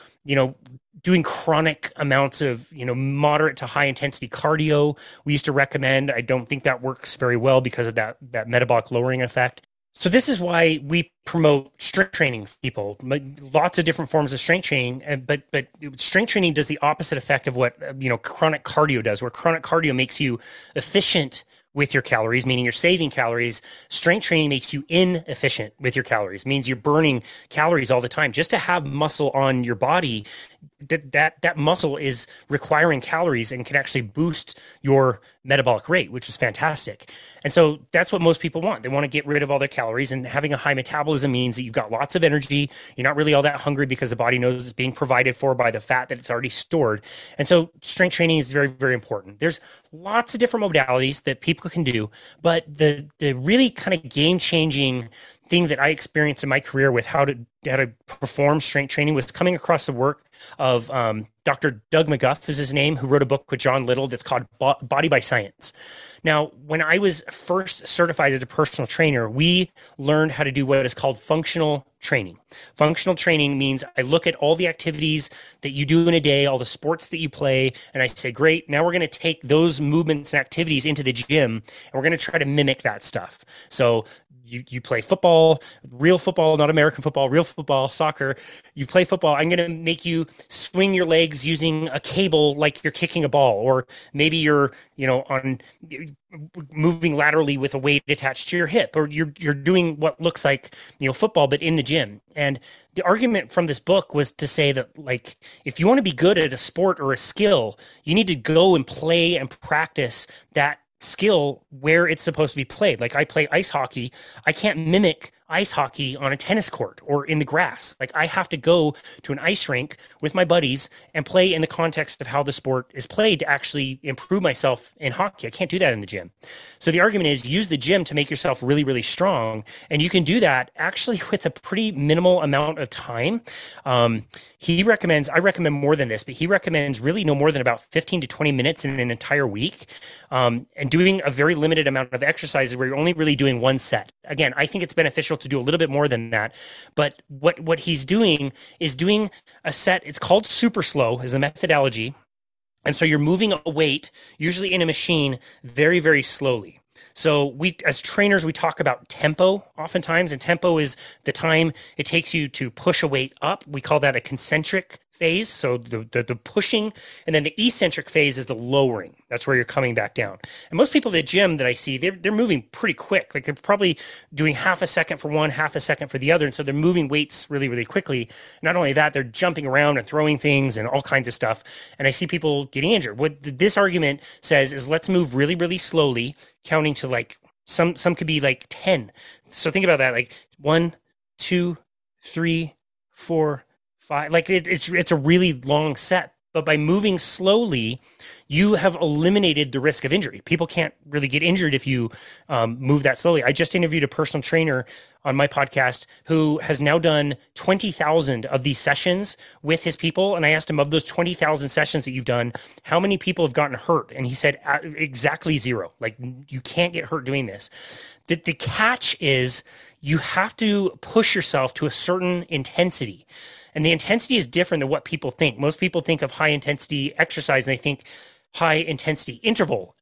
doing chronic amounts of, moderate to high intensity cardio, we used to recommend. I don't think that works very well because of that metabolic lowering effect. So this is why we promote strength training for people, lots of different forms of strength training, but strength training does the opposite effect of what, chronic cardio does, where chronic cardio makes you efficient with your calories, meaning you're saving calories. Strength training makes you inefficient with your calories, means you're burning calories all the time. Just to have muscle on your body, that muscle is requiring calories and can actually boost your metabolic rate, which is fantastic. And so that's what most people want. They want to get rid of all their calories, and having a high metabolism means that you've got lots of energy. You're not really all that hungry because the body knows it's being provided for by the fat that it's already stored. And so strength training is very, very important. There's lots of different modalities that people can do, but the really kind of game-changing thing that I experienced in my career with how to perform strength training was coming across the work of Dr. Doug McGuff is his name, who wrote a book with John Little that's called Body by Science. Now, when I was first certified as a personal trainer, we learned how to do what is called functional training. Functional training means I look at all the activities that you do in a day, all the sports that you play, and I say, great, now we're going to take those movements and activities into the gym, and we're going to try to mimic that stuff. So you play football, real football, not American football, real football, soccer. You play football. I'm going to make you swing your legs using a cable like you're kicking a ball, or maybe you're, on moving laterally with a weight attached to your hip, or you're doing what looks like, football, but in the gym. And the argument from this book was to say that, like, if you want to be good at a sport or a skill, you need to go and play and practice that skill where it's supposed to be played. Like, I play ice hockey. I can't mimic ice hockey on a tennis court or in the grass. Like, I have to go to an ice rink with my buddies and play in the context of how the sport is played to actually improve myself in hockey. I can't do that in the gym. So the argument is use the gym to make yourself really, really strong. And you can do that actually with a pretty minimal amount of time. I recommend more than this, but he recommends really no more than about 15 to 20 minutes in an entire week. And doing a very limited amount of exercises where you're only really doing one set. Again, I think it's beneficial to do a little bit more than that. But what he's doing is doing a set. It's called super slow is the methodology. And so you're moving a weight, usually in a machine, very, very slowly. So we, as trainers, we talk about tempo oftentimes, and tempo is the time it takes you to push a weight up. We call that a concentric phase. So the pushing, and then the eccentric phase is the lowering. That's where you're coming back down. And most people at the gym that I see, they're moving pretty quick. Like, they're probably doing half a second for one, half a second for the other. And so they're moving weights really, really quickly. Not only that, they're jumping around and throwing things and all kinds of stuff. And I see people getting injured. What this argument says is let's move really, really slowly, counting to like some could be like 10. So think about that, like 1, 2, 3, 4, 5. Like it's a really long set, but by moving slowly, you have eliminated the risk of injury. People can't really get injured if you move that slowly. I just interviewed a personal trainer on my podcast who has now done 20,000 of these sessions with his people. And I asked him, of those 20,000 sessions that you've done, how many people have gotten hurt? And he said exactly 0. Like, you can't get hurt doing this. The catch is you have to push yourself to a certain intensity. And the intensity is different than what people think. Most people think of high intensity exercise and they think high intensity interval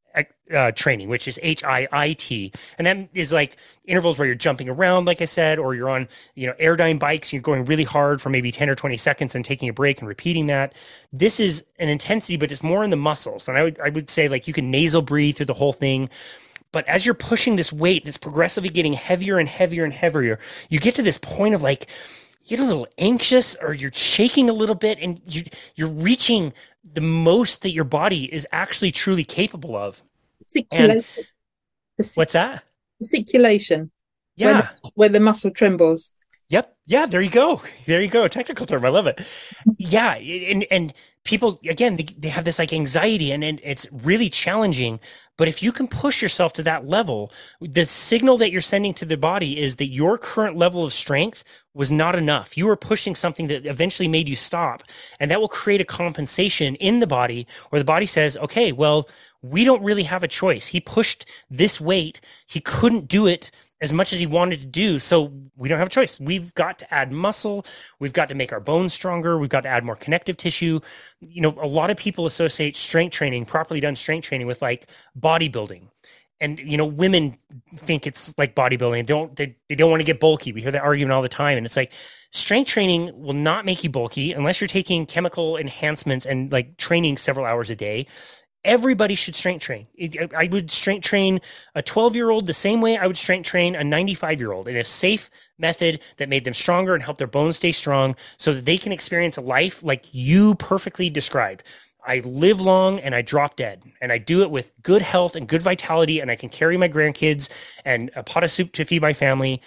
training, which is HIIT. And that is like intervals where you're jumping around, like I said, or you're on, Airdyne bikes, you're going really hard for maybe 10 or 20 seconds and taking a break and repeating that. This is an intensity, but it's more in the muscles. And I would say like you can nasal breathe through the whole thing. But as you're pushing this weight that's progressively getting heavier and heavier and heavier, you get to this point of like, you get a little anxious or you're shaking a little bit and you're reaching the most that your body is actually truly capable of. Articulation. What's that? Articulation. Yeah. Where the muscle trembles. Yep. Yeah. There you go. There you go. Technical term. I love it. Yeah. And people, again, they have this like anxiety and it's really challenging. But if you can push yourself to that level, the signal that you're sending to the body is that your current level of strength was not enough. You were pushing something that eventually made you stop. And that will create a compensation in the body where the body says, okay, well, we don't really have a choice. He pushed this weight. He couldn't do it as much as he wanted to do. So we don't have a choice. We've got to add muscle. We've got to make our bones stronger. We've got to add more connective tissue. A lot of people associate strength training, properly done strength training, with like bodybuilding. And, women think it's like bodybuilding. They don't want to get bulky. We hear that argument all the time. And it's like strength training will not make you bulky unless you're taking chemical enhancements and like training several hours a day. Everybody should strength train. I would strength train a 12-year-old the same way I would strength train a 95-year-old in a safe method that made them stronger and helped their bones stay strong so that they can experience a life like you perfectly described. I live long and I drop dead, and I do it with good health and good vitality, and I can carry my grandkids and a pot of soup to feed my family.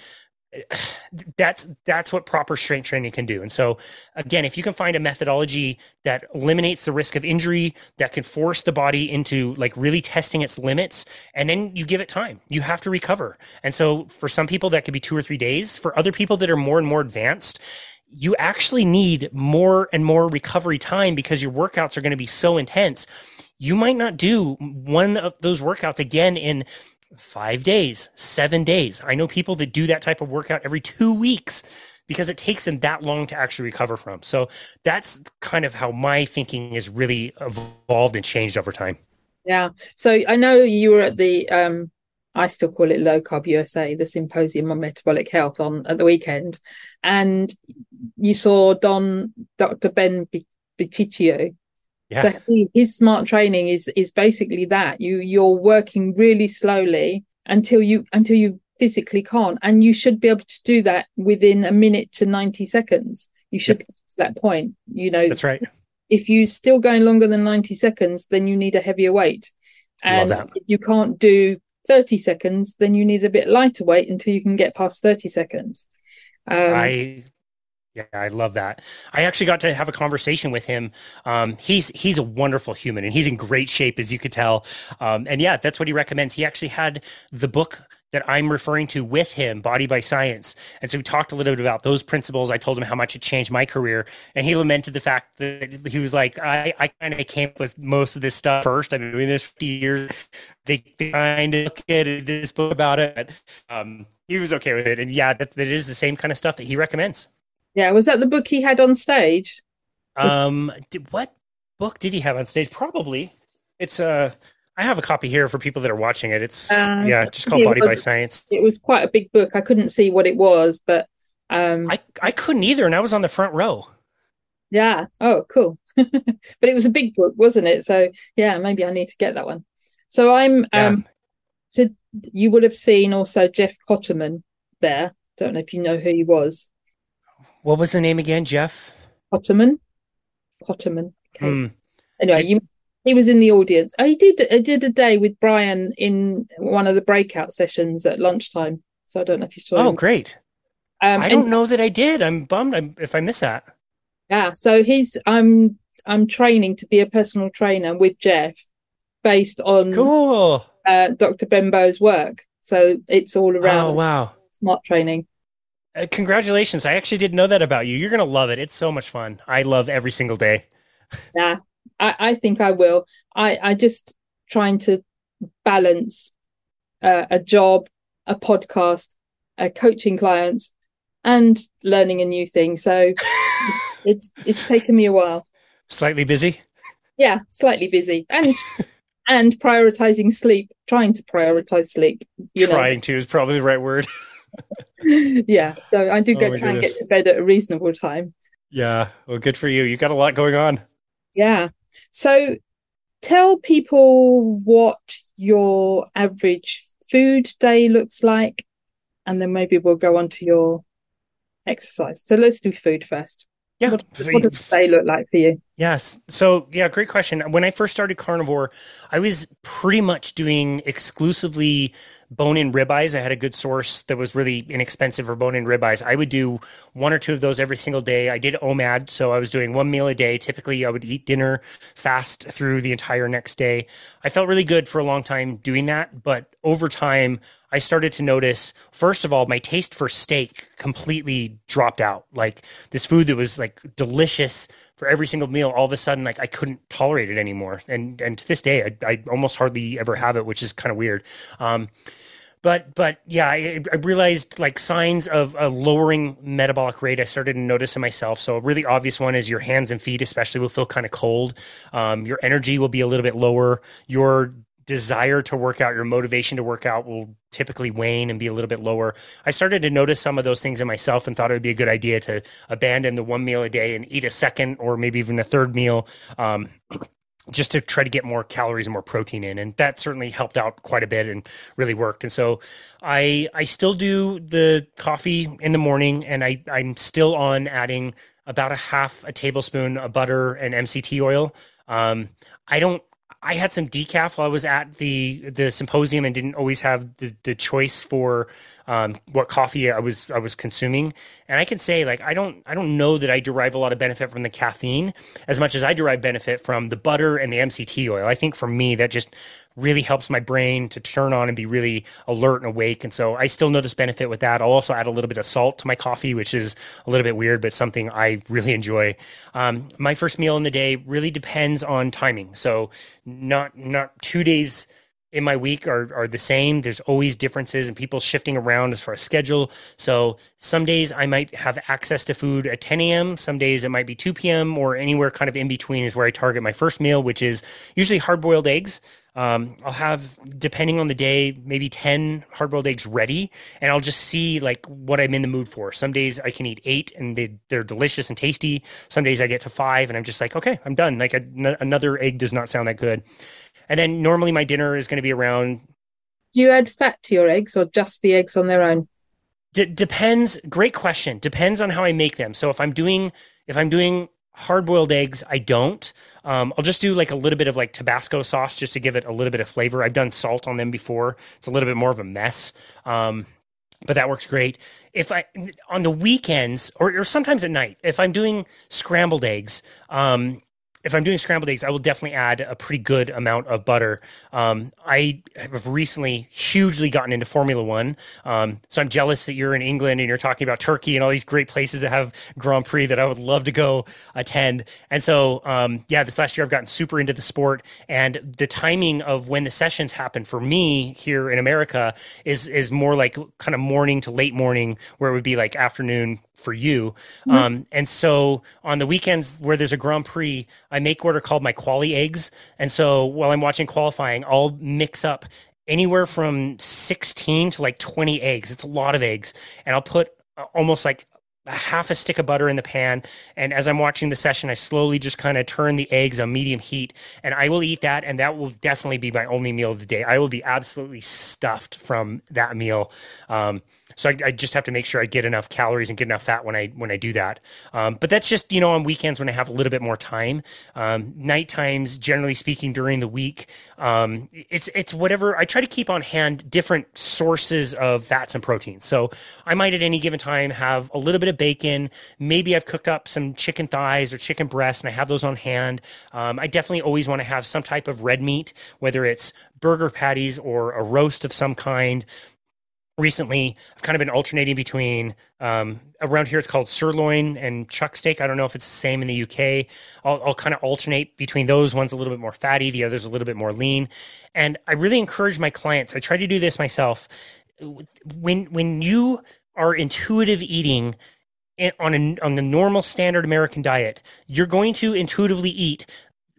That's what proper strength training can do. And so again, if you can find a methodology that eliminates the risk of injury, that can force the body into like really testing its limits, and then you give it time, you have to recover. And so for some people that could be 2 or 3 days. For other people that are more and more advanced, you actually need more and more recovery time because your workouts are going to be so intense. You might not do one of those workouts again in 5 days, 7 days. I know people that do that type of workout every 2 weeks because it takes them that long to actually recover from. So that's kind of how my thinking is really evolved and changed over time. Yeah. So I know you were at the, I still call it Low Carb USA, the Symposium on Metabolic Health at the weekend. And you saw Dr. Ben Biciccio. Yeah. So his smart training is basically that you're working really slowly until you physically can't, and you should be able to do that within a minute to 90 seconds. You should get to that point. That's right. If you're still going longer than 90 seconds, then you need a heavier weight, and if you can't do 30 seconds, then you need a bit lighter weight until you can get past 30 seconds. Yeah, I love that. I actually got to have a conversation with him. He's a wonderful human and he's in great shape, as you could tell. And yeah, that's what he recommends. He actually had the book that I'm referring to with him, Body by Science. And so we talked a little bit about those principles. I told him how much it changed my career. And he lamented the fact that he was like, I kind of came up with most of this stuff first. I've been doing this for 50 years. They kind of look at this book about it. He was okay with it. And yeah, that is the same kind of stuff that he recommends. Yeah, was that the book he had on stage? What book did he have on stage? Probably. It's I have a copy here for people that are watching it. It's just called Body by Science. It was quite a big book. I couldn't see what it was, but I couldn't either, and I was on the front row. Yeah. Oh, cool. But it was a big book, wasn't it? So yeah, maybe I need to get that one. So so you would have seen also Jeff Cotterman there. Don't know if you know who he was. What was the name again, Jeff? Cotterman. Okay. Anyway, he was in the audience. I did a day with Brian in one of the breakout sessions at lunchtime. So I don't know if you saw him. Oh, great. I don't know that I did. I'm bummed if I miss that. Yeah. So I'm training to be a personal trainer with Jeff based on Dr. Bembo's work. So it's all around smart training. Congratulations. I actually didn't know that about you. You're going to love it. It's so much fun. I love every single day. Yeah, I think I will. I just trying to balance a job, a podcast, coaching clients, and learning a new thing. So it's taken me a while. Slightly busy? Yeah, slightly busy. And And prioritizing sleep, trying to prioritize sleep. Trying to is probably the right word. Yeah, so I do Oh my try and get goodness. to bed at a reasonable time. Yeah. Well, good for you. You got a lot going on. Yeah. So tell people what your average food day looks like, and then maybe we'll go on to your exercise. So let's do food first. Yeah. What does the day look like for you? Yes. So, yeah, great question. When I first started carnivore, I was pretty much doing exclusively bone-in ribeyes. I had a good source that was really inexpensive for bone-in ribeyes. I would do one or two of those every single day. I did OMAD, so I was doing one meal a day. Typically, I would eat dinner, fast through the entire next day. I felt really good for a long time doing that, but over time, I started to notice, first of all, my taste for steak completely dropped out. Like this food that was like delicious for every single meal, all of a sudden, like I couldn't tolerate it anymore. And to this day, I almost hardly ever have it, which is kind of weird. But yeah, I realized like signs of a lowering metabolic rate. I started to notice in myself. So a really obvious one is your hands and feet, especially, will feel kind of cold. Your energy will be a little bit lower. Your desire to work out, your motivation to work out will typically wane and be a little bit lower. I started to notice some of those things in myself and thought it would be a good idea to abandon the one meal a day and eat a second or maybe even a third meal. Just to try to get more calories and more protein in. And that certainly helped out quite a bit and really worked. And so I still do the coffee in the morning, and I'm still on adding about a half a tablespoon of butter and MCT oil. I don't, I had some decaf while I was at the symposium and didn't always have the choice for what coffee I was consuming. And I can say, like, I don't know that I derive a lot of benefit from the caffeine as much as I derive benefit from the butter and the MCT oil. I think for me that just really helps my brain to turn on and be really alert and awake. And so I still notice benefit with that. I'll also add a little bit of salt to my coffee, which is a little bit weird, but something I really enjoy. My first meal in the day really depends on timing. So not 2 days in my week are the same. There's always differences and people shifting around as far as schedule. So some days I might have access to food at 10 a.m. Some days it might be 2 p.m. or anywhere kind of in between is where I target my first meal, which is usually hard-boiled eggs. I'll have, depending on the day, maybe 10 hard-boiled eggs ready, and I'll just see like what I'm in the mood for. Some days I can eat 8 and they're delicious and tasty. Some days I get to 5 and I'm just like, okay, I'm done. Like another egg does not sound that good. And then normally my dinner is going to be around. Do you add fat to your eggs or just the eggs on their own? Depends. Great question. Depends on how I make them. So if I'm doing hard-boiled eggs, I don't. I'll just do like a little bit of like Tabasco sauce just to give it a little bit of flavor. I've done salt on them before. It's a little bit more of a mess. But that works great. If I on the weekends or sometimes at night, if I'm doing scrambled eggs, I will definitely add a pretty good amount of butter. I have recently hugely gotten into Formula One. So I'm jealous that you're in England and you're talking about Turkey and all these great places that have Grand Prix that I would love to go attend. And so, this last year I've gotten super into the sport, and the timing of when the sessions happen for me here in America is more like kind of morning to late morning, where it would be like afternoon for you. Mm-hmm. And so on the weekends where there's a Grand Prix, I make what are called my quali eggs. And so while I'm watching qualifying, I'll mix up anywhere from 16 to like 20 eggs. It's a lot of eggs. And I'll put almost like a half a stick of butter in the pan. And as I'm watching the session, I slowly just kind of turn the eggs on medium heat, and I will eat that. And that will definitely be my only meal of the day. I will be absolutely stuffed from that meal. So I just have to make sure I get enough calories and get enough fat when I do that. But that's just, on weekends when I have a little bit more time. Night times, generally speaking, during the week, it's whatever. I try to keep on hand different sources of fats and proteins. So I might at any given time have a little bit of bacon. Maybe I've cooked up some chicken thighs or chicken breasts and I have those on hand. I definitely always want to have some type of red meat, whether it's burger patties or a roast of some kind. Recently, I've kind of been alternating between, around here it's called sirloin and chuck steak. I don't know if it's the same in the UK. I'll kind of alternate between those. One's a little bit more fatty, the other's a little bit more lean. And I really encourage my clients, I try to do this myself. When you are intuitive eating on the normal standard American diet, you're going to intuitively eat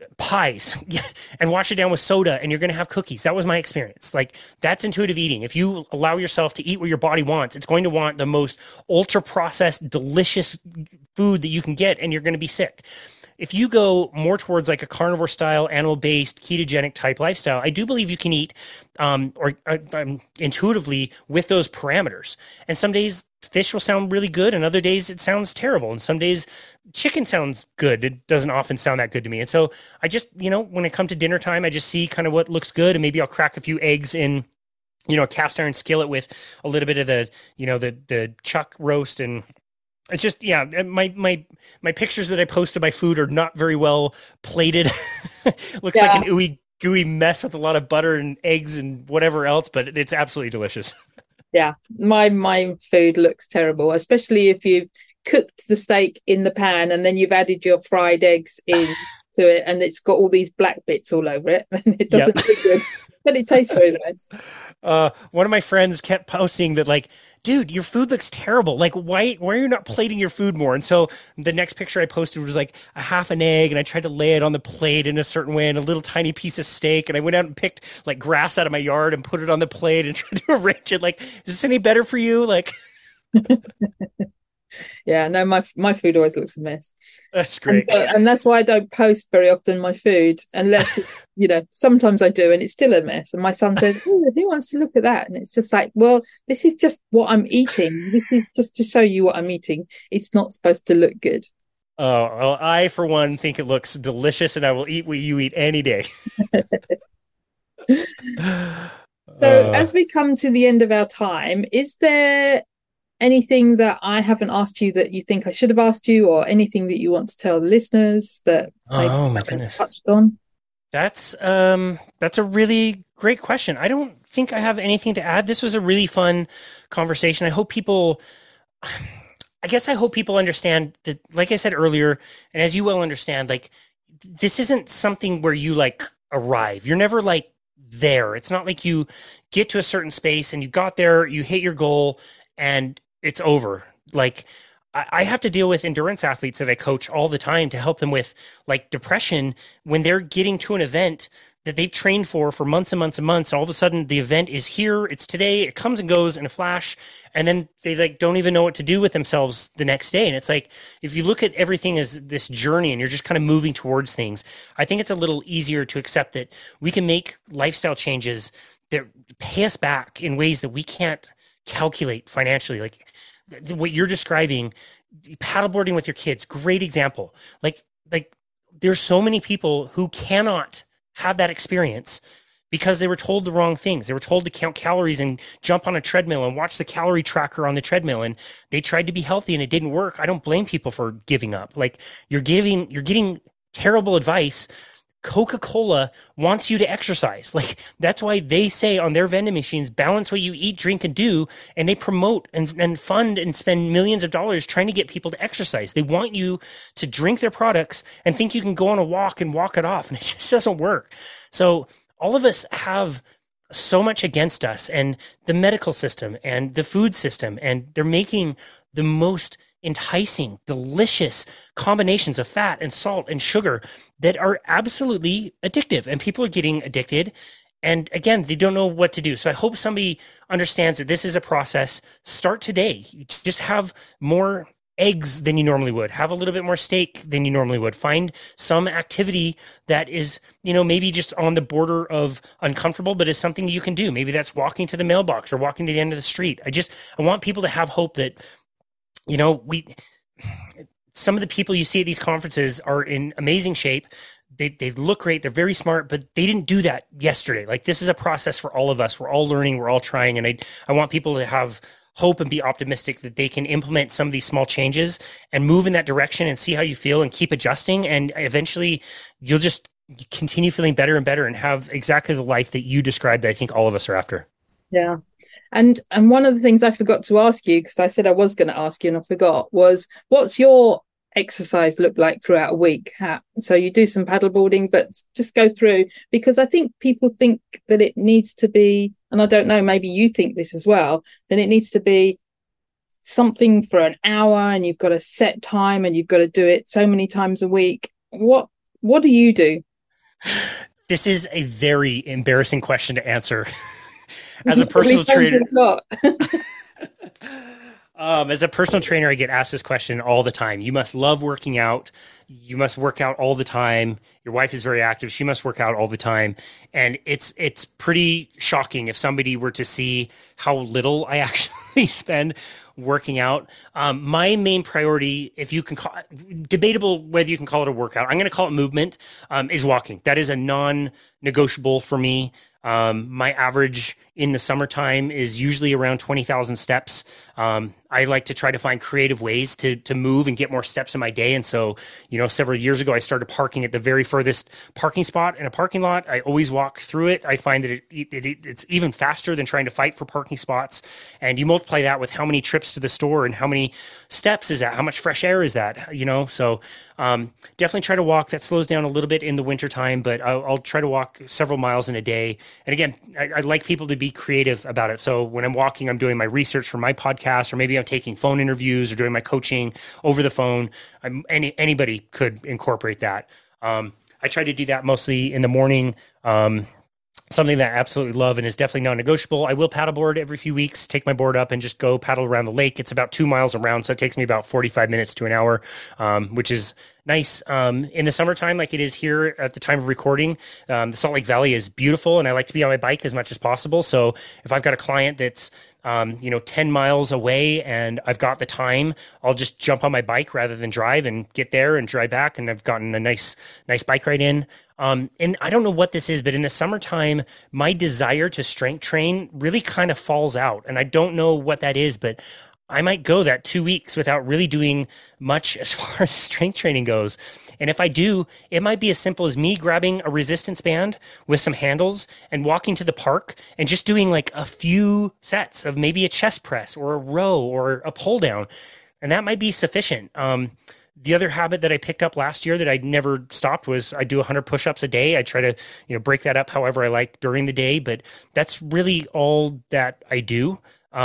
pies and wash it down with soda, and you're going to have cookies. That was my experience. Like, that's intuitive eating. If you allow yourself to eat what your body wants, it's going to want the most ultra processed, delicious food that you can get, and you're going to be sick. If you go more towards like a carnivore style, animal based, ketogenic type lifestyle, I do believe you can eat intuitively with those parameters. And some days fish will sound really good, and other days it sounds terrible. And some days chicken sounds good. It doesn't often sound that good to me. And so I just, when it comes to dinner time, I just see kind of what looks good, and maybe I'll crack a few eggs in, a cast iron skillet with a little bit of the chuck roast. And it's just, my pictures that I post of my food are not very well plated. Looks like an ooey gooey mess with a lot of butter and eggs and whatever else, but it's absolutely delicious. Yeah, my food looks terrible, especially if you've cooked the steak in the pan and then you've added your fried eggs into it, and it's got all these black bits all over it, and it doesn't look good, but it tastes very nice. One of my friends kept posting that, like, dude, your food looks terrible. Like, why are you not plating your food more? And so the next picture I posted was like a half an egg, and I tried to lay it on the plate in a certain way, and a little tiny piece of steak. And I went out and picked like grass out of my yard and put it on the plate and tried to arrange it. Like, is this any better for you? Like, yeah, no, my food always looks a mess. That's great. And that's why I don't post very often my food, unless, sometimes I do and it's still a mess. And my son says, oh, who wants to look at that? And it's just like, well, this is just what I'm eating. This is just to show you what I'm eating. It's not supposed to look good. Oh, well, I, for one, think it looks delicious, and I will eat what you eat any day. So as we come to the end of our time, is there anything that I haven't asked you that you think I should have asked you, or anything that you want to tell the listeners that my goodness, touched on? That's a really great question. I don't think I have anything to add. This was a really fun conversation. I hope people understand that, like I said earlier, and as you well understand, like, this isn't something where you like arrive. You're never like there. It's not like you get to a certain space and you got there, you hit your goal, and it's over. Like, I have to deal with endurance athletes that I coach all the time to help them with like depression when they're getting to an event that they've trained for months and months and months. All of a sudden the event is here. It's today. It comes and goes in a flash. And then they like don't even know what to do with themselves the next day. And it's like, if you look at everything as this journey and you're just kind of moving towards things, I think it's a little easier to accept that we can make lifestyle changes that pay us back in ways that we can't calculate financially. Like what you're describing, paddleboarding with your kids, great example. Like there's so many people who cannot have that experience because they were told the wrong things. They were told to count calories and jump on a treadmill and watch the calorie tracker on the treadmill, and they tried to be healthy and it didn't work. I don't blame people for giving up. Like, you're getting terrible advice. Coca-Cola wants you to exercise. Like, that's why they say on their vending machines, balance what you eat, drink, and do. And they promote and fund and spend millions of dollars trying to get people to exercise. They want you to drink their products and think you can go on a walk and walk it off. And it just doesn't work. So all of us have so much against us, and the medical system and the food system, and they're making the most enticing, delicious combinations of fat and salt and sugar that are absolutely addictive, and people are getting addicted. And again, they don't know what to do. So I hope somebody understands that this is a process. Start today. You just have more eggs than you normally would. Have a little bit more steak than you normally would. Find some activity that is, maybe just on the border of uncomfortable, but is something you can do. Maybe that's walking to the mailbox or walking to the end of the street. I want people to have hope that, some of the people you see at these conferences are in amazing shape. They look great. They're very smart, but they didn't do that yesterday. Like, this is a process for all of us. We're all learning. We're all trying. And I want people to have hope and be optimistic that they can implement some of these small changes and move in that direction and see how you feel and keep adjusting. And eventually you'll just continue feeling better and better and have exactly the life that you described that I think all of us are after. Yeah. And one of the things I forgot to ask you, because I said I was going to ask you and I forgot, was what's your exercise look like throughout a week? So you do some paddleboarding, but just go through, because I think people think that it needs to be, and I don't know, maybe you think this as well, then it needs to be something for an hour and you've got a set time and you've got to do it so many times a week. What do you do? This is a very embarrassing question to answer. As a personal trainer, as a personal trainer, I get asked this question all the time. You must love working out. You must work out all the time. Your wife is very active. She must work out all the time. And it's pretty shocking if somebody were to see how little I actually spend working out. My main priority, if you can call debatable whether you can call it a workout, I'm going to call it movement, is walking. That is a non-negotiable for me. My average in the summertime is usually around 20,000 steps. I like to try to find creative ways to move and get more steps in my day. And so, several years ago, I started parking at the very furthest parking spot in a parking lot. I always walk through it. I find that it's even faster than trying to fight for parking spots. And you multiply that with how many trips to the store and how many steps is that? How much fresh air is that? So definitely try to walk. That slows down a little bit in the wintertime, but I'll try to walk several miles in a day. And again, I like people to be creative about it. So when I'm walking, I'm doing my research for my podcast, or maybe I'm taking phone interviews or doing my coaching over the phone. Anybody could incorporate that. I try to do that mostly in the morning. Something that I absolutely love and is definitely non-negotiable. I will paddleboard every few weeks, take my board up and just go paddle around the lake. It's about 2 miles around, so it takes me about 45 minutes to an hour, which is nice. In the summertime, like it is here at the time of recording, the Salt Lake Valley is beautiful, and I like to be on my bike as much as possible. So if I've got a client that's 10 miles away and I've got the time, I'll just jump on my bike rather than drive and get there and drive back. And I've gotten a nice bike ride in. And I don't know what this is, but in the summertime, my desire to strength train really kind of falls out. And I don't know what that is, but I might go that 2 weeks without really doing much as far as strength training goes. And if I do, it might be as simple as me grabbing a resistance band with some handles and walking to the park and just doing like a few sets of maybe a chest press or a row or a pull down. And that might be sufficient. The other habit that I picked up last year that I never stopped was I do 100 push-ups a day. I try to, break that up however I like during the day, but that's really all that I do.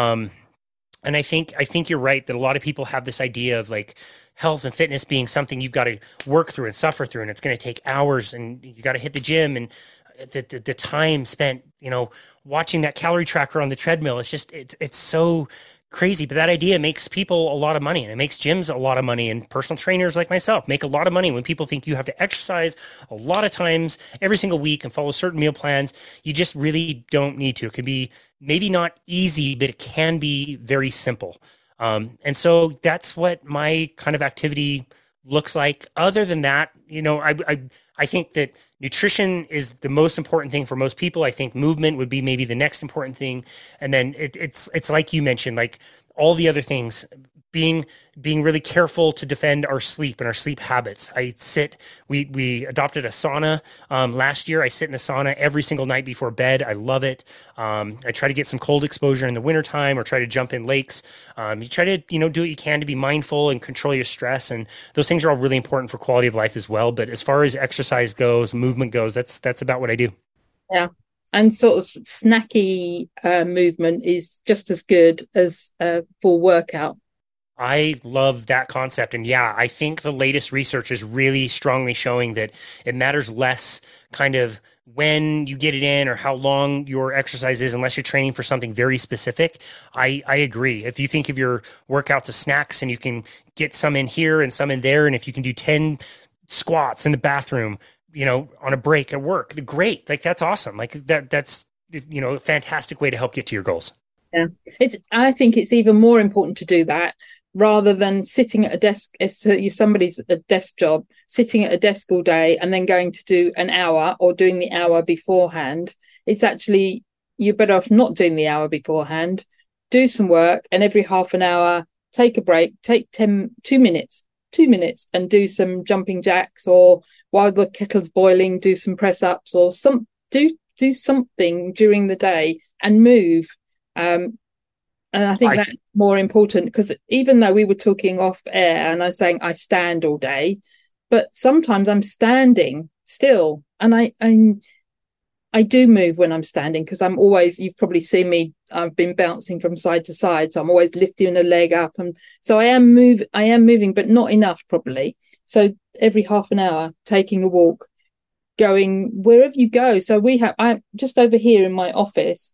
And I think you're right that a lot of people have this idea of like health and fitness being something you've got to work through and suffer through, and it's going to take hours, and you got to hit the gym, and the time spent, watching that calorie tracker on the treadmill. It's just it's so crazy. But that idea makes people a lot of money, and it makes gyms a lot of money, and personal trainers like myself make a lot of money when people think you have to exercise a lot of times every single week and follow certain meal plans. You just really don't need to. It can be maybe not easy, but it can be very simple. And so that's what my kind of activity looks like. Other than that, I think that nutrition is the most important thing for most people. I think movement would be maybe the next important thing. And then it's like you mentioned, like all the other things, being really careful to defend our sleep and our sleep habits. We adopted a sauna last year. I sit in the sauna every single night before bed. I love it. I try to get some cold exposure in the wintertime, or try to jump in lakes. You try to, do what you can to be mindful and control your stress. And those things are all really important for quality of life as well. But as far as exercise goes, movement goes, that's about what I do. Yeah. And sort of snacky movement is just as good as a full workout. I love that concept. And yeah, I think the latest research is really strongly showing that it matters less kind of when you get it in or how long your exercise is, unless you're training for something very specific. I agree. If you think of your workouts as snacks and you can get some in here and some in there, and if you can do 10 squats in the bathroom, on a break at work, great. Like that's awesome. Like that's, a fantastic way to help get to your goals. Yeah. I think it's even more important to do that rather than sitting at a desk. Somebody's a desk job, sitting at a desk all day and then going to do an hour or doing the hour beforehand. It's actually, you're better off not doing the hour beforehand, do some work, and every half an hour, take a break, take 2 minutes and do some jumping jacks, or while the kettle's boiling, do some press ups, or do something during the day and move. And I think that's more important, because even though we were talking off air and I was saying I stand all day, but sometimes I'm standing still, and I do move when I'm standing, because I'm always, you've probably seen me, I've been bouncing from side to side, so I'm always lifting a leg up, and so I am moving, but not enough probably. So every half an hour, taking a walk, going wherever you go. So I'm just over here in my office,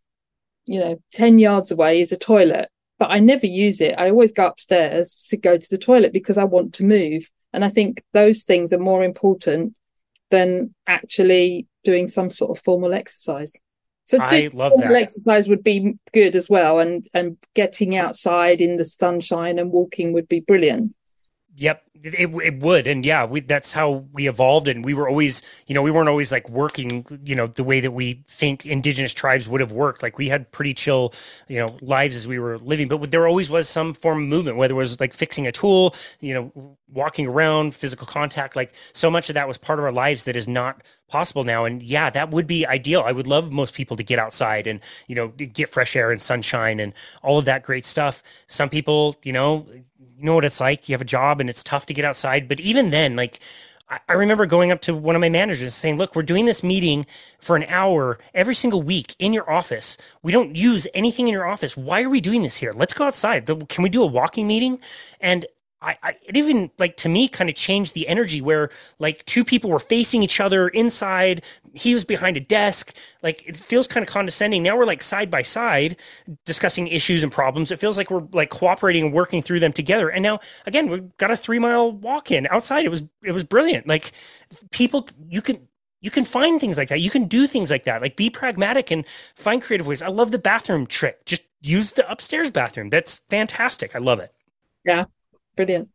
10 yards away is a toilet, but I never use it. I always go upstairs to go to the toilet because I want to move. And I think those things are more important than actually doing some sort of formal exercise. So I love formal that. exercise would be good as well. And getting outside in the sunshine and walking would be brilliant. Yep, it would. And yeah, that's how we evolved. And we were always, we weren't always like working, the way that we think indigenous tribes would have worked. Like we had pretty chill, lives as we were living, but there always was some form of movement, whether it was like fixing a tool, walking around, physical contact. Like so much of that was part of our lives that is not possible now. And yeah, that would be ideal. I would love most people to get outside and, get fresh air and sunshine and all of that great stuff. Some people, you know what it's like. You have a job and it's tough to get outside. But even then, like, I remember going up to one of my managers and saying, look, we're doing this meeting for an hour every single week in your office. We don't use anything in your office. Why are we doing this here? Let's go outside. Can we do a walking meeting? And it even, like, to me, kind of changed the energy where, like, two people were facing each other inside. He was behind a desk. Like, it feels kind of condescending. Now we're, like, side by side discussing issues and problems. It feels like we're, like, cooperating and working through them together. And now, again, we've got a 3-mile walk in outside. It was brilliant. Like, people, you can find things like that. You can do things like that. Like, be pragmatic and find creative ways. I love the bathroom trick. Just use the upstairs bathroom. That's fantastic. I love it. Yeah. Brilliant.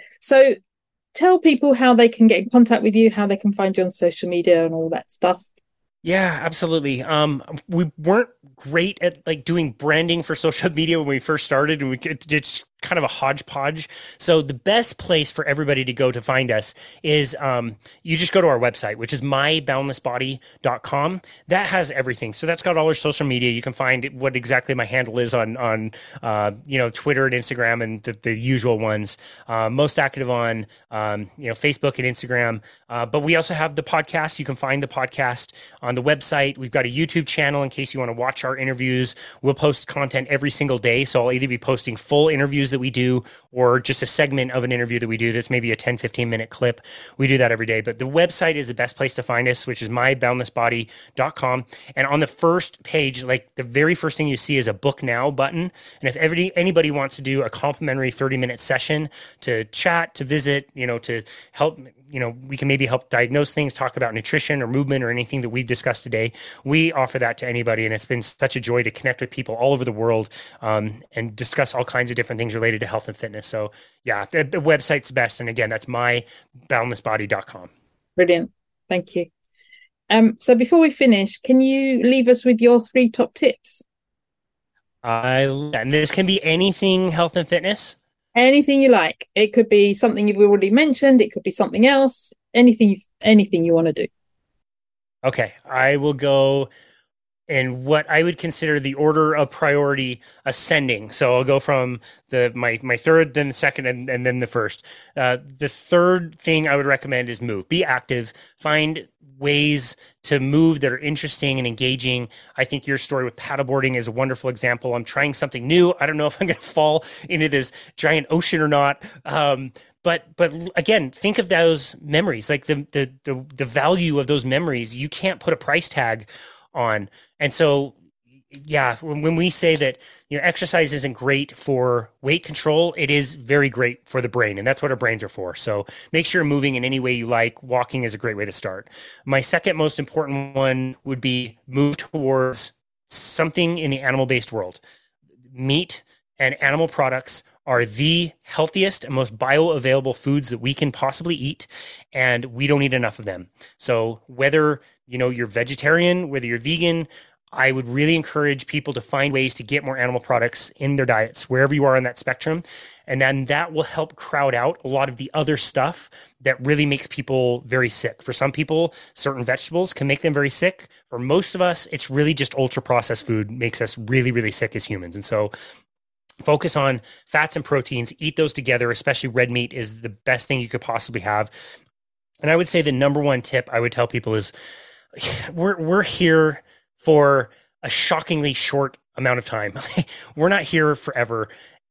So tell people how they can get in contact with you, how they can find you on social media and all that stuff. Yeah, absolutely. We weren't great at like doing branding for social media when we first started, and it's kind of a hodgepodge. So the best place for everybody to go to find us is you just go to our website, which is myboundlessbody.com. That has everything. So that's got all our social media. You can find what exactly my handle is on Twitter and Instagram and the usual ones. Most active on Facebook and Instagram. But we also have the podcast. You can find the podcast on the website. We've got a YouTube channel in case you want to watch our interviews. We'll post content every single day. So I'll either be posting full interviews that we do or just a segment of an interview that we do that's maybe a 10-15 minute clip. We do that every day. But the website is the best place to find us, which is myboundlessbody.com. And on the first page, like the very first thing you see is a book now button. And if anybody wants to do a complimentary 30-minute session to chat, to visit, to help, we can maybe help diagnose things, talk about nutrition or movement or anything that we've discussed today. We offer that to anybody. And it's been such a joy to connect with people all over the world and discuss all kinds of different things related to health and fitness. So yeah, the website's best. And again, that's myboundlessbody.com. Brilliant. Thank you. So before we finish, can you leave us with your 3 top tips? And this can be anything health and fitness. Anything you like. It could be something you've already mentioned. It could be something else. Anything you want to do. Okay. I will go in what I would consider the order of priority ascending. So I'll go from my third, then the second, and then the first. The third thing I would recommend is move. Be active. Find ways to move that are interesting and engaging. I think your story with paddleboarding is a wonderful example. I'm trying something new. I don't know if I'm going to fall into this giant ocean or not. But again, think of those memories, like the value of those memories. You can't put a price tag on. And so, yeah, when we say that, exercise isn't great for weight control, it is very great for the brain. And that's what our brains are for. So make sure you're moving in any way you like. Walking is a great way to start. My second most important one would be move towards something in the animal-based world. Meat and animal products are the healthiest and most bioavailable foods that we can possibly eat, and we don't eat enough of them. So whether, you're vegetarian, whether you're vegan, I would really encourage people to find ways to get more animal products in their diets, wherever you are on that spectrum. And then that will help crowd out a lot of the other stuff that really makes people very sick. For some people, certain vegetables can make them very sick. For most of us, it's really just ultra processed food makes us really, really sick as humans. And so focus on fats and proteins, eat those together, especially red meat is the best thing you could possibly have. And I would say the number one tip I would tell people is we're here for a shockingly short amount of time. We're not here forever.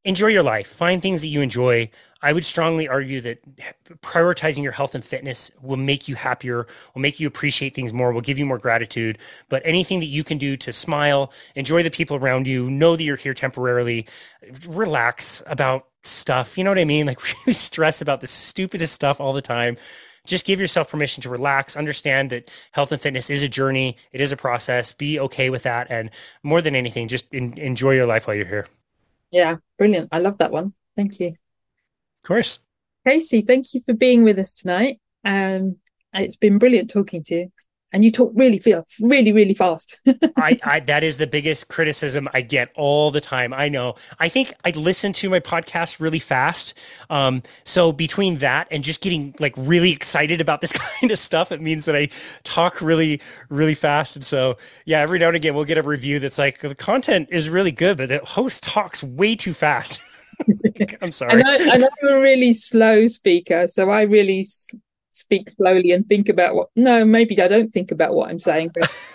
enjoy your life. Find things that you enjoy. I would strongly argue that prioritizing your health and fitness will make you happier, will make you appreciate things more, will give you more gratitude. But anything that you can do to smile, enjoy the people around you, know that you're here temporarily, relax about stuff. You know what I mean? Like, we stress about the stupidest stuff all the time. Just give yourself permission to relax, understand that health and fitness is a journey. It is a process. Be okay with that. And more than anything, just enjoy your life while you're here. Yeah, brilliant. I love that one. Thank you. Of course. Casey, thank you for being with us tonight. It's been brilliant talking to you. And you talk really fast. I that is the biggest criticism I get all the time. I know. I think I listen to my podcast really fast. So between that and just getting like really excited about this kind of stuff, it means that I talk really, really fast. And so, yeah, every now and again, we'll get a review that's like, the content is really good, but the host talks way too fast. I'm sorry. I know I'm a really slow speaker, so I really speak slowly and think about maybe I don't think about what I'm saying.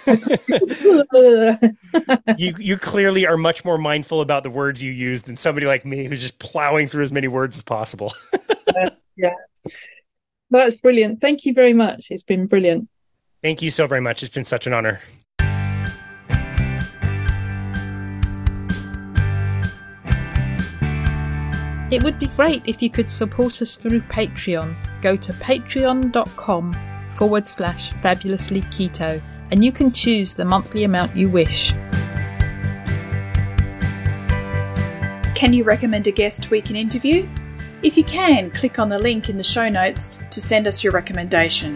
You clearly are much more mindful about the words you use than somebody like me who's just plowing through as many words as possible. Yeah. That's brilliant. Thank you very much. It's been brilliant. Thank you so very much. It's been such an honor. It would be great if you could support us through Patreon. Go to patreon.com/fabulouslyketo and you can choose the monthly amount you wish. Can you recommend a guest we can interview? If you can, click on the link in the show notes to send us your recommendation.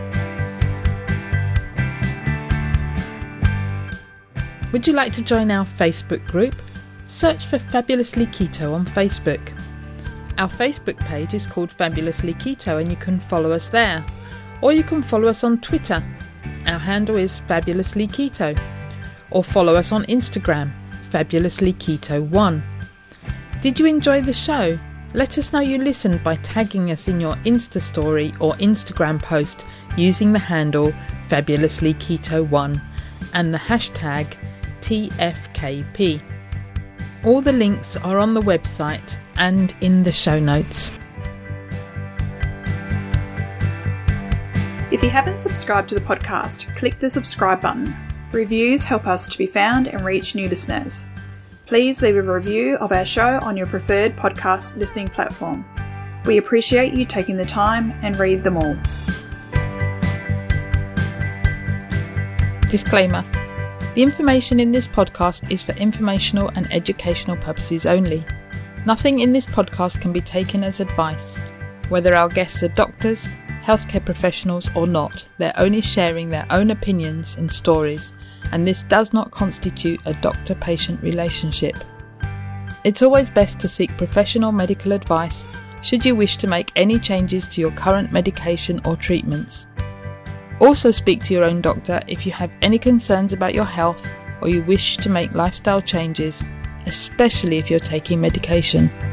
Would you like to join our Facebook group? Search for Fabulously Keto on Facebook. Our Facebook page is called Fabulously Keto and you can follow us there. Or you can follow us on Twitter. Our handle is Fabulously Keto. Or follow us on Instagram, Fabulously Keto 1. Did you enjoy the show? Let us know you listened by tagging us in your Insta story or Instagram post using the handle Fabulously Keto 1 and the hashtag TFKP. All the links are on the website and in the show notes. If you haven't subscribed to the podcast, click the subscribe button. Reviews help us to be found and reach new listeners. Please leave a review of our show on your preferred podcast listening platform. We appreciate you taking the time and read them all. Disclaimer. The information in this podcast is for informational and educational purposes only. Nothing in this podcast can be taken as advice. Whether our guests are doctors, healthcare professionals or not, they're only sharing their own opinions and stories, and this does not constitute a doctor-patient relationship. It's always best to seek professional medical advice should you wish to make any changes to your current medication or treatments. Also speak to your own doctor if you have any concerns about your health or you wish to make lifestyle changes, especially if you're taking medication.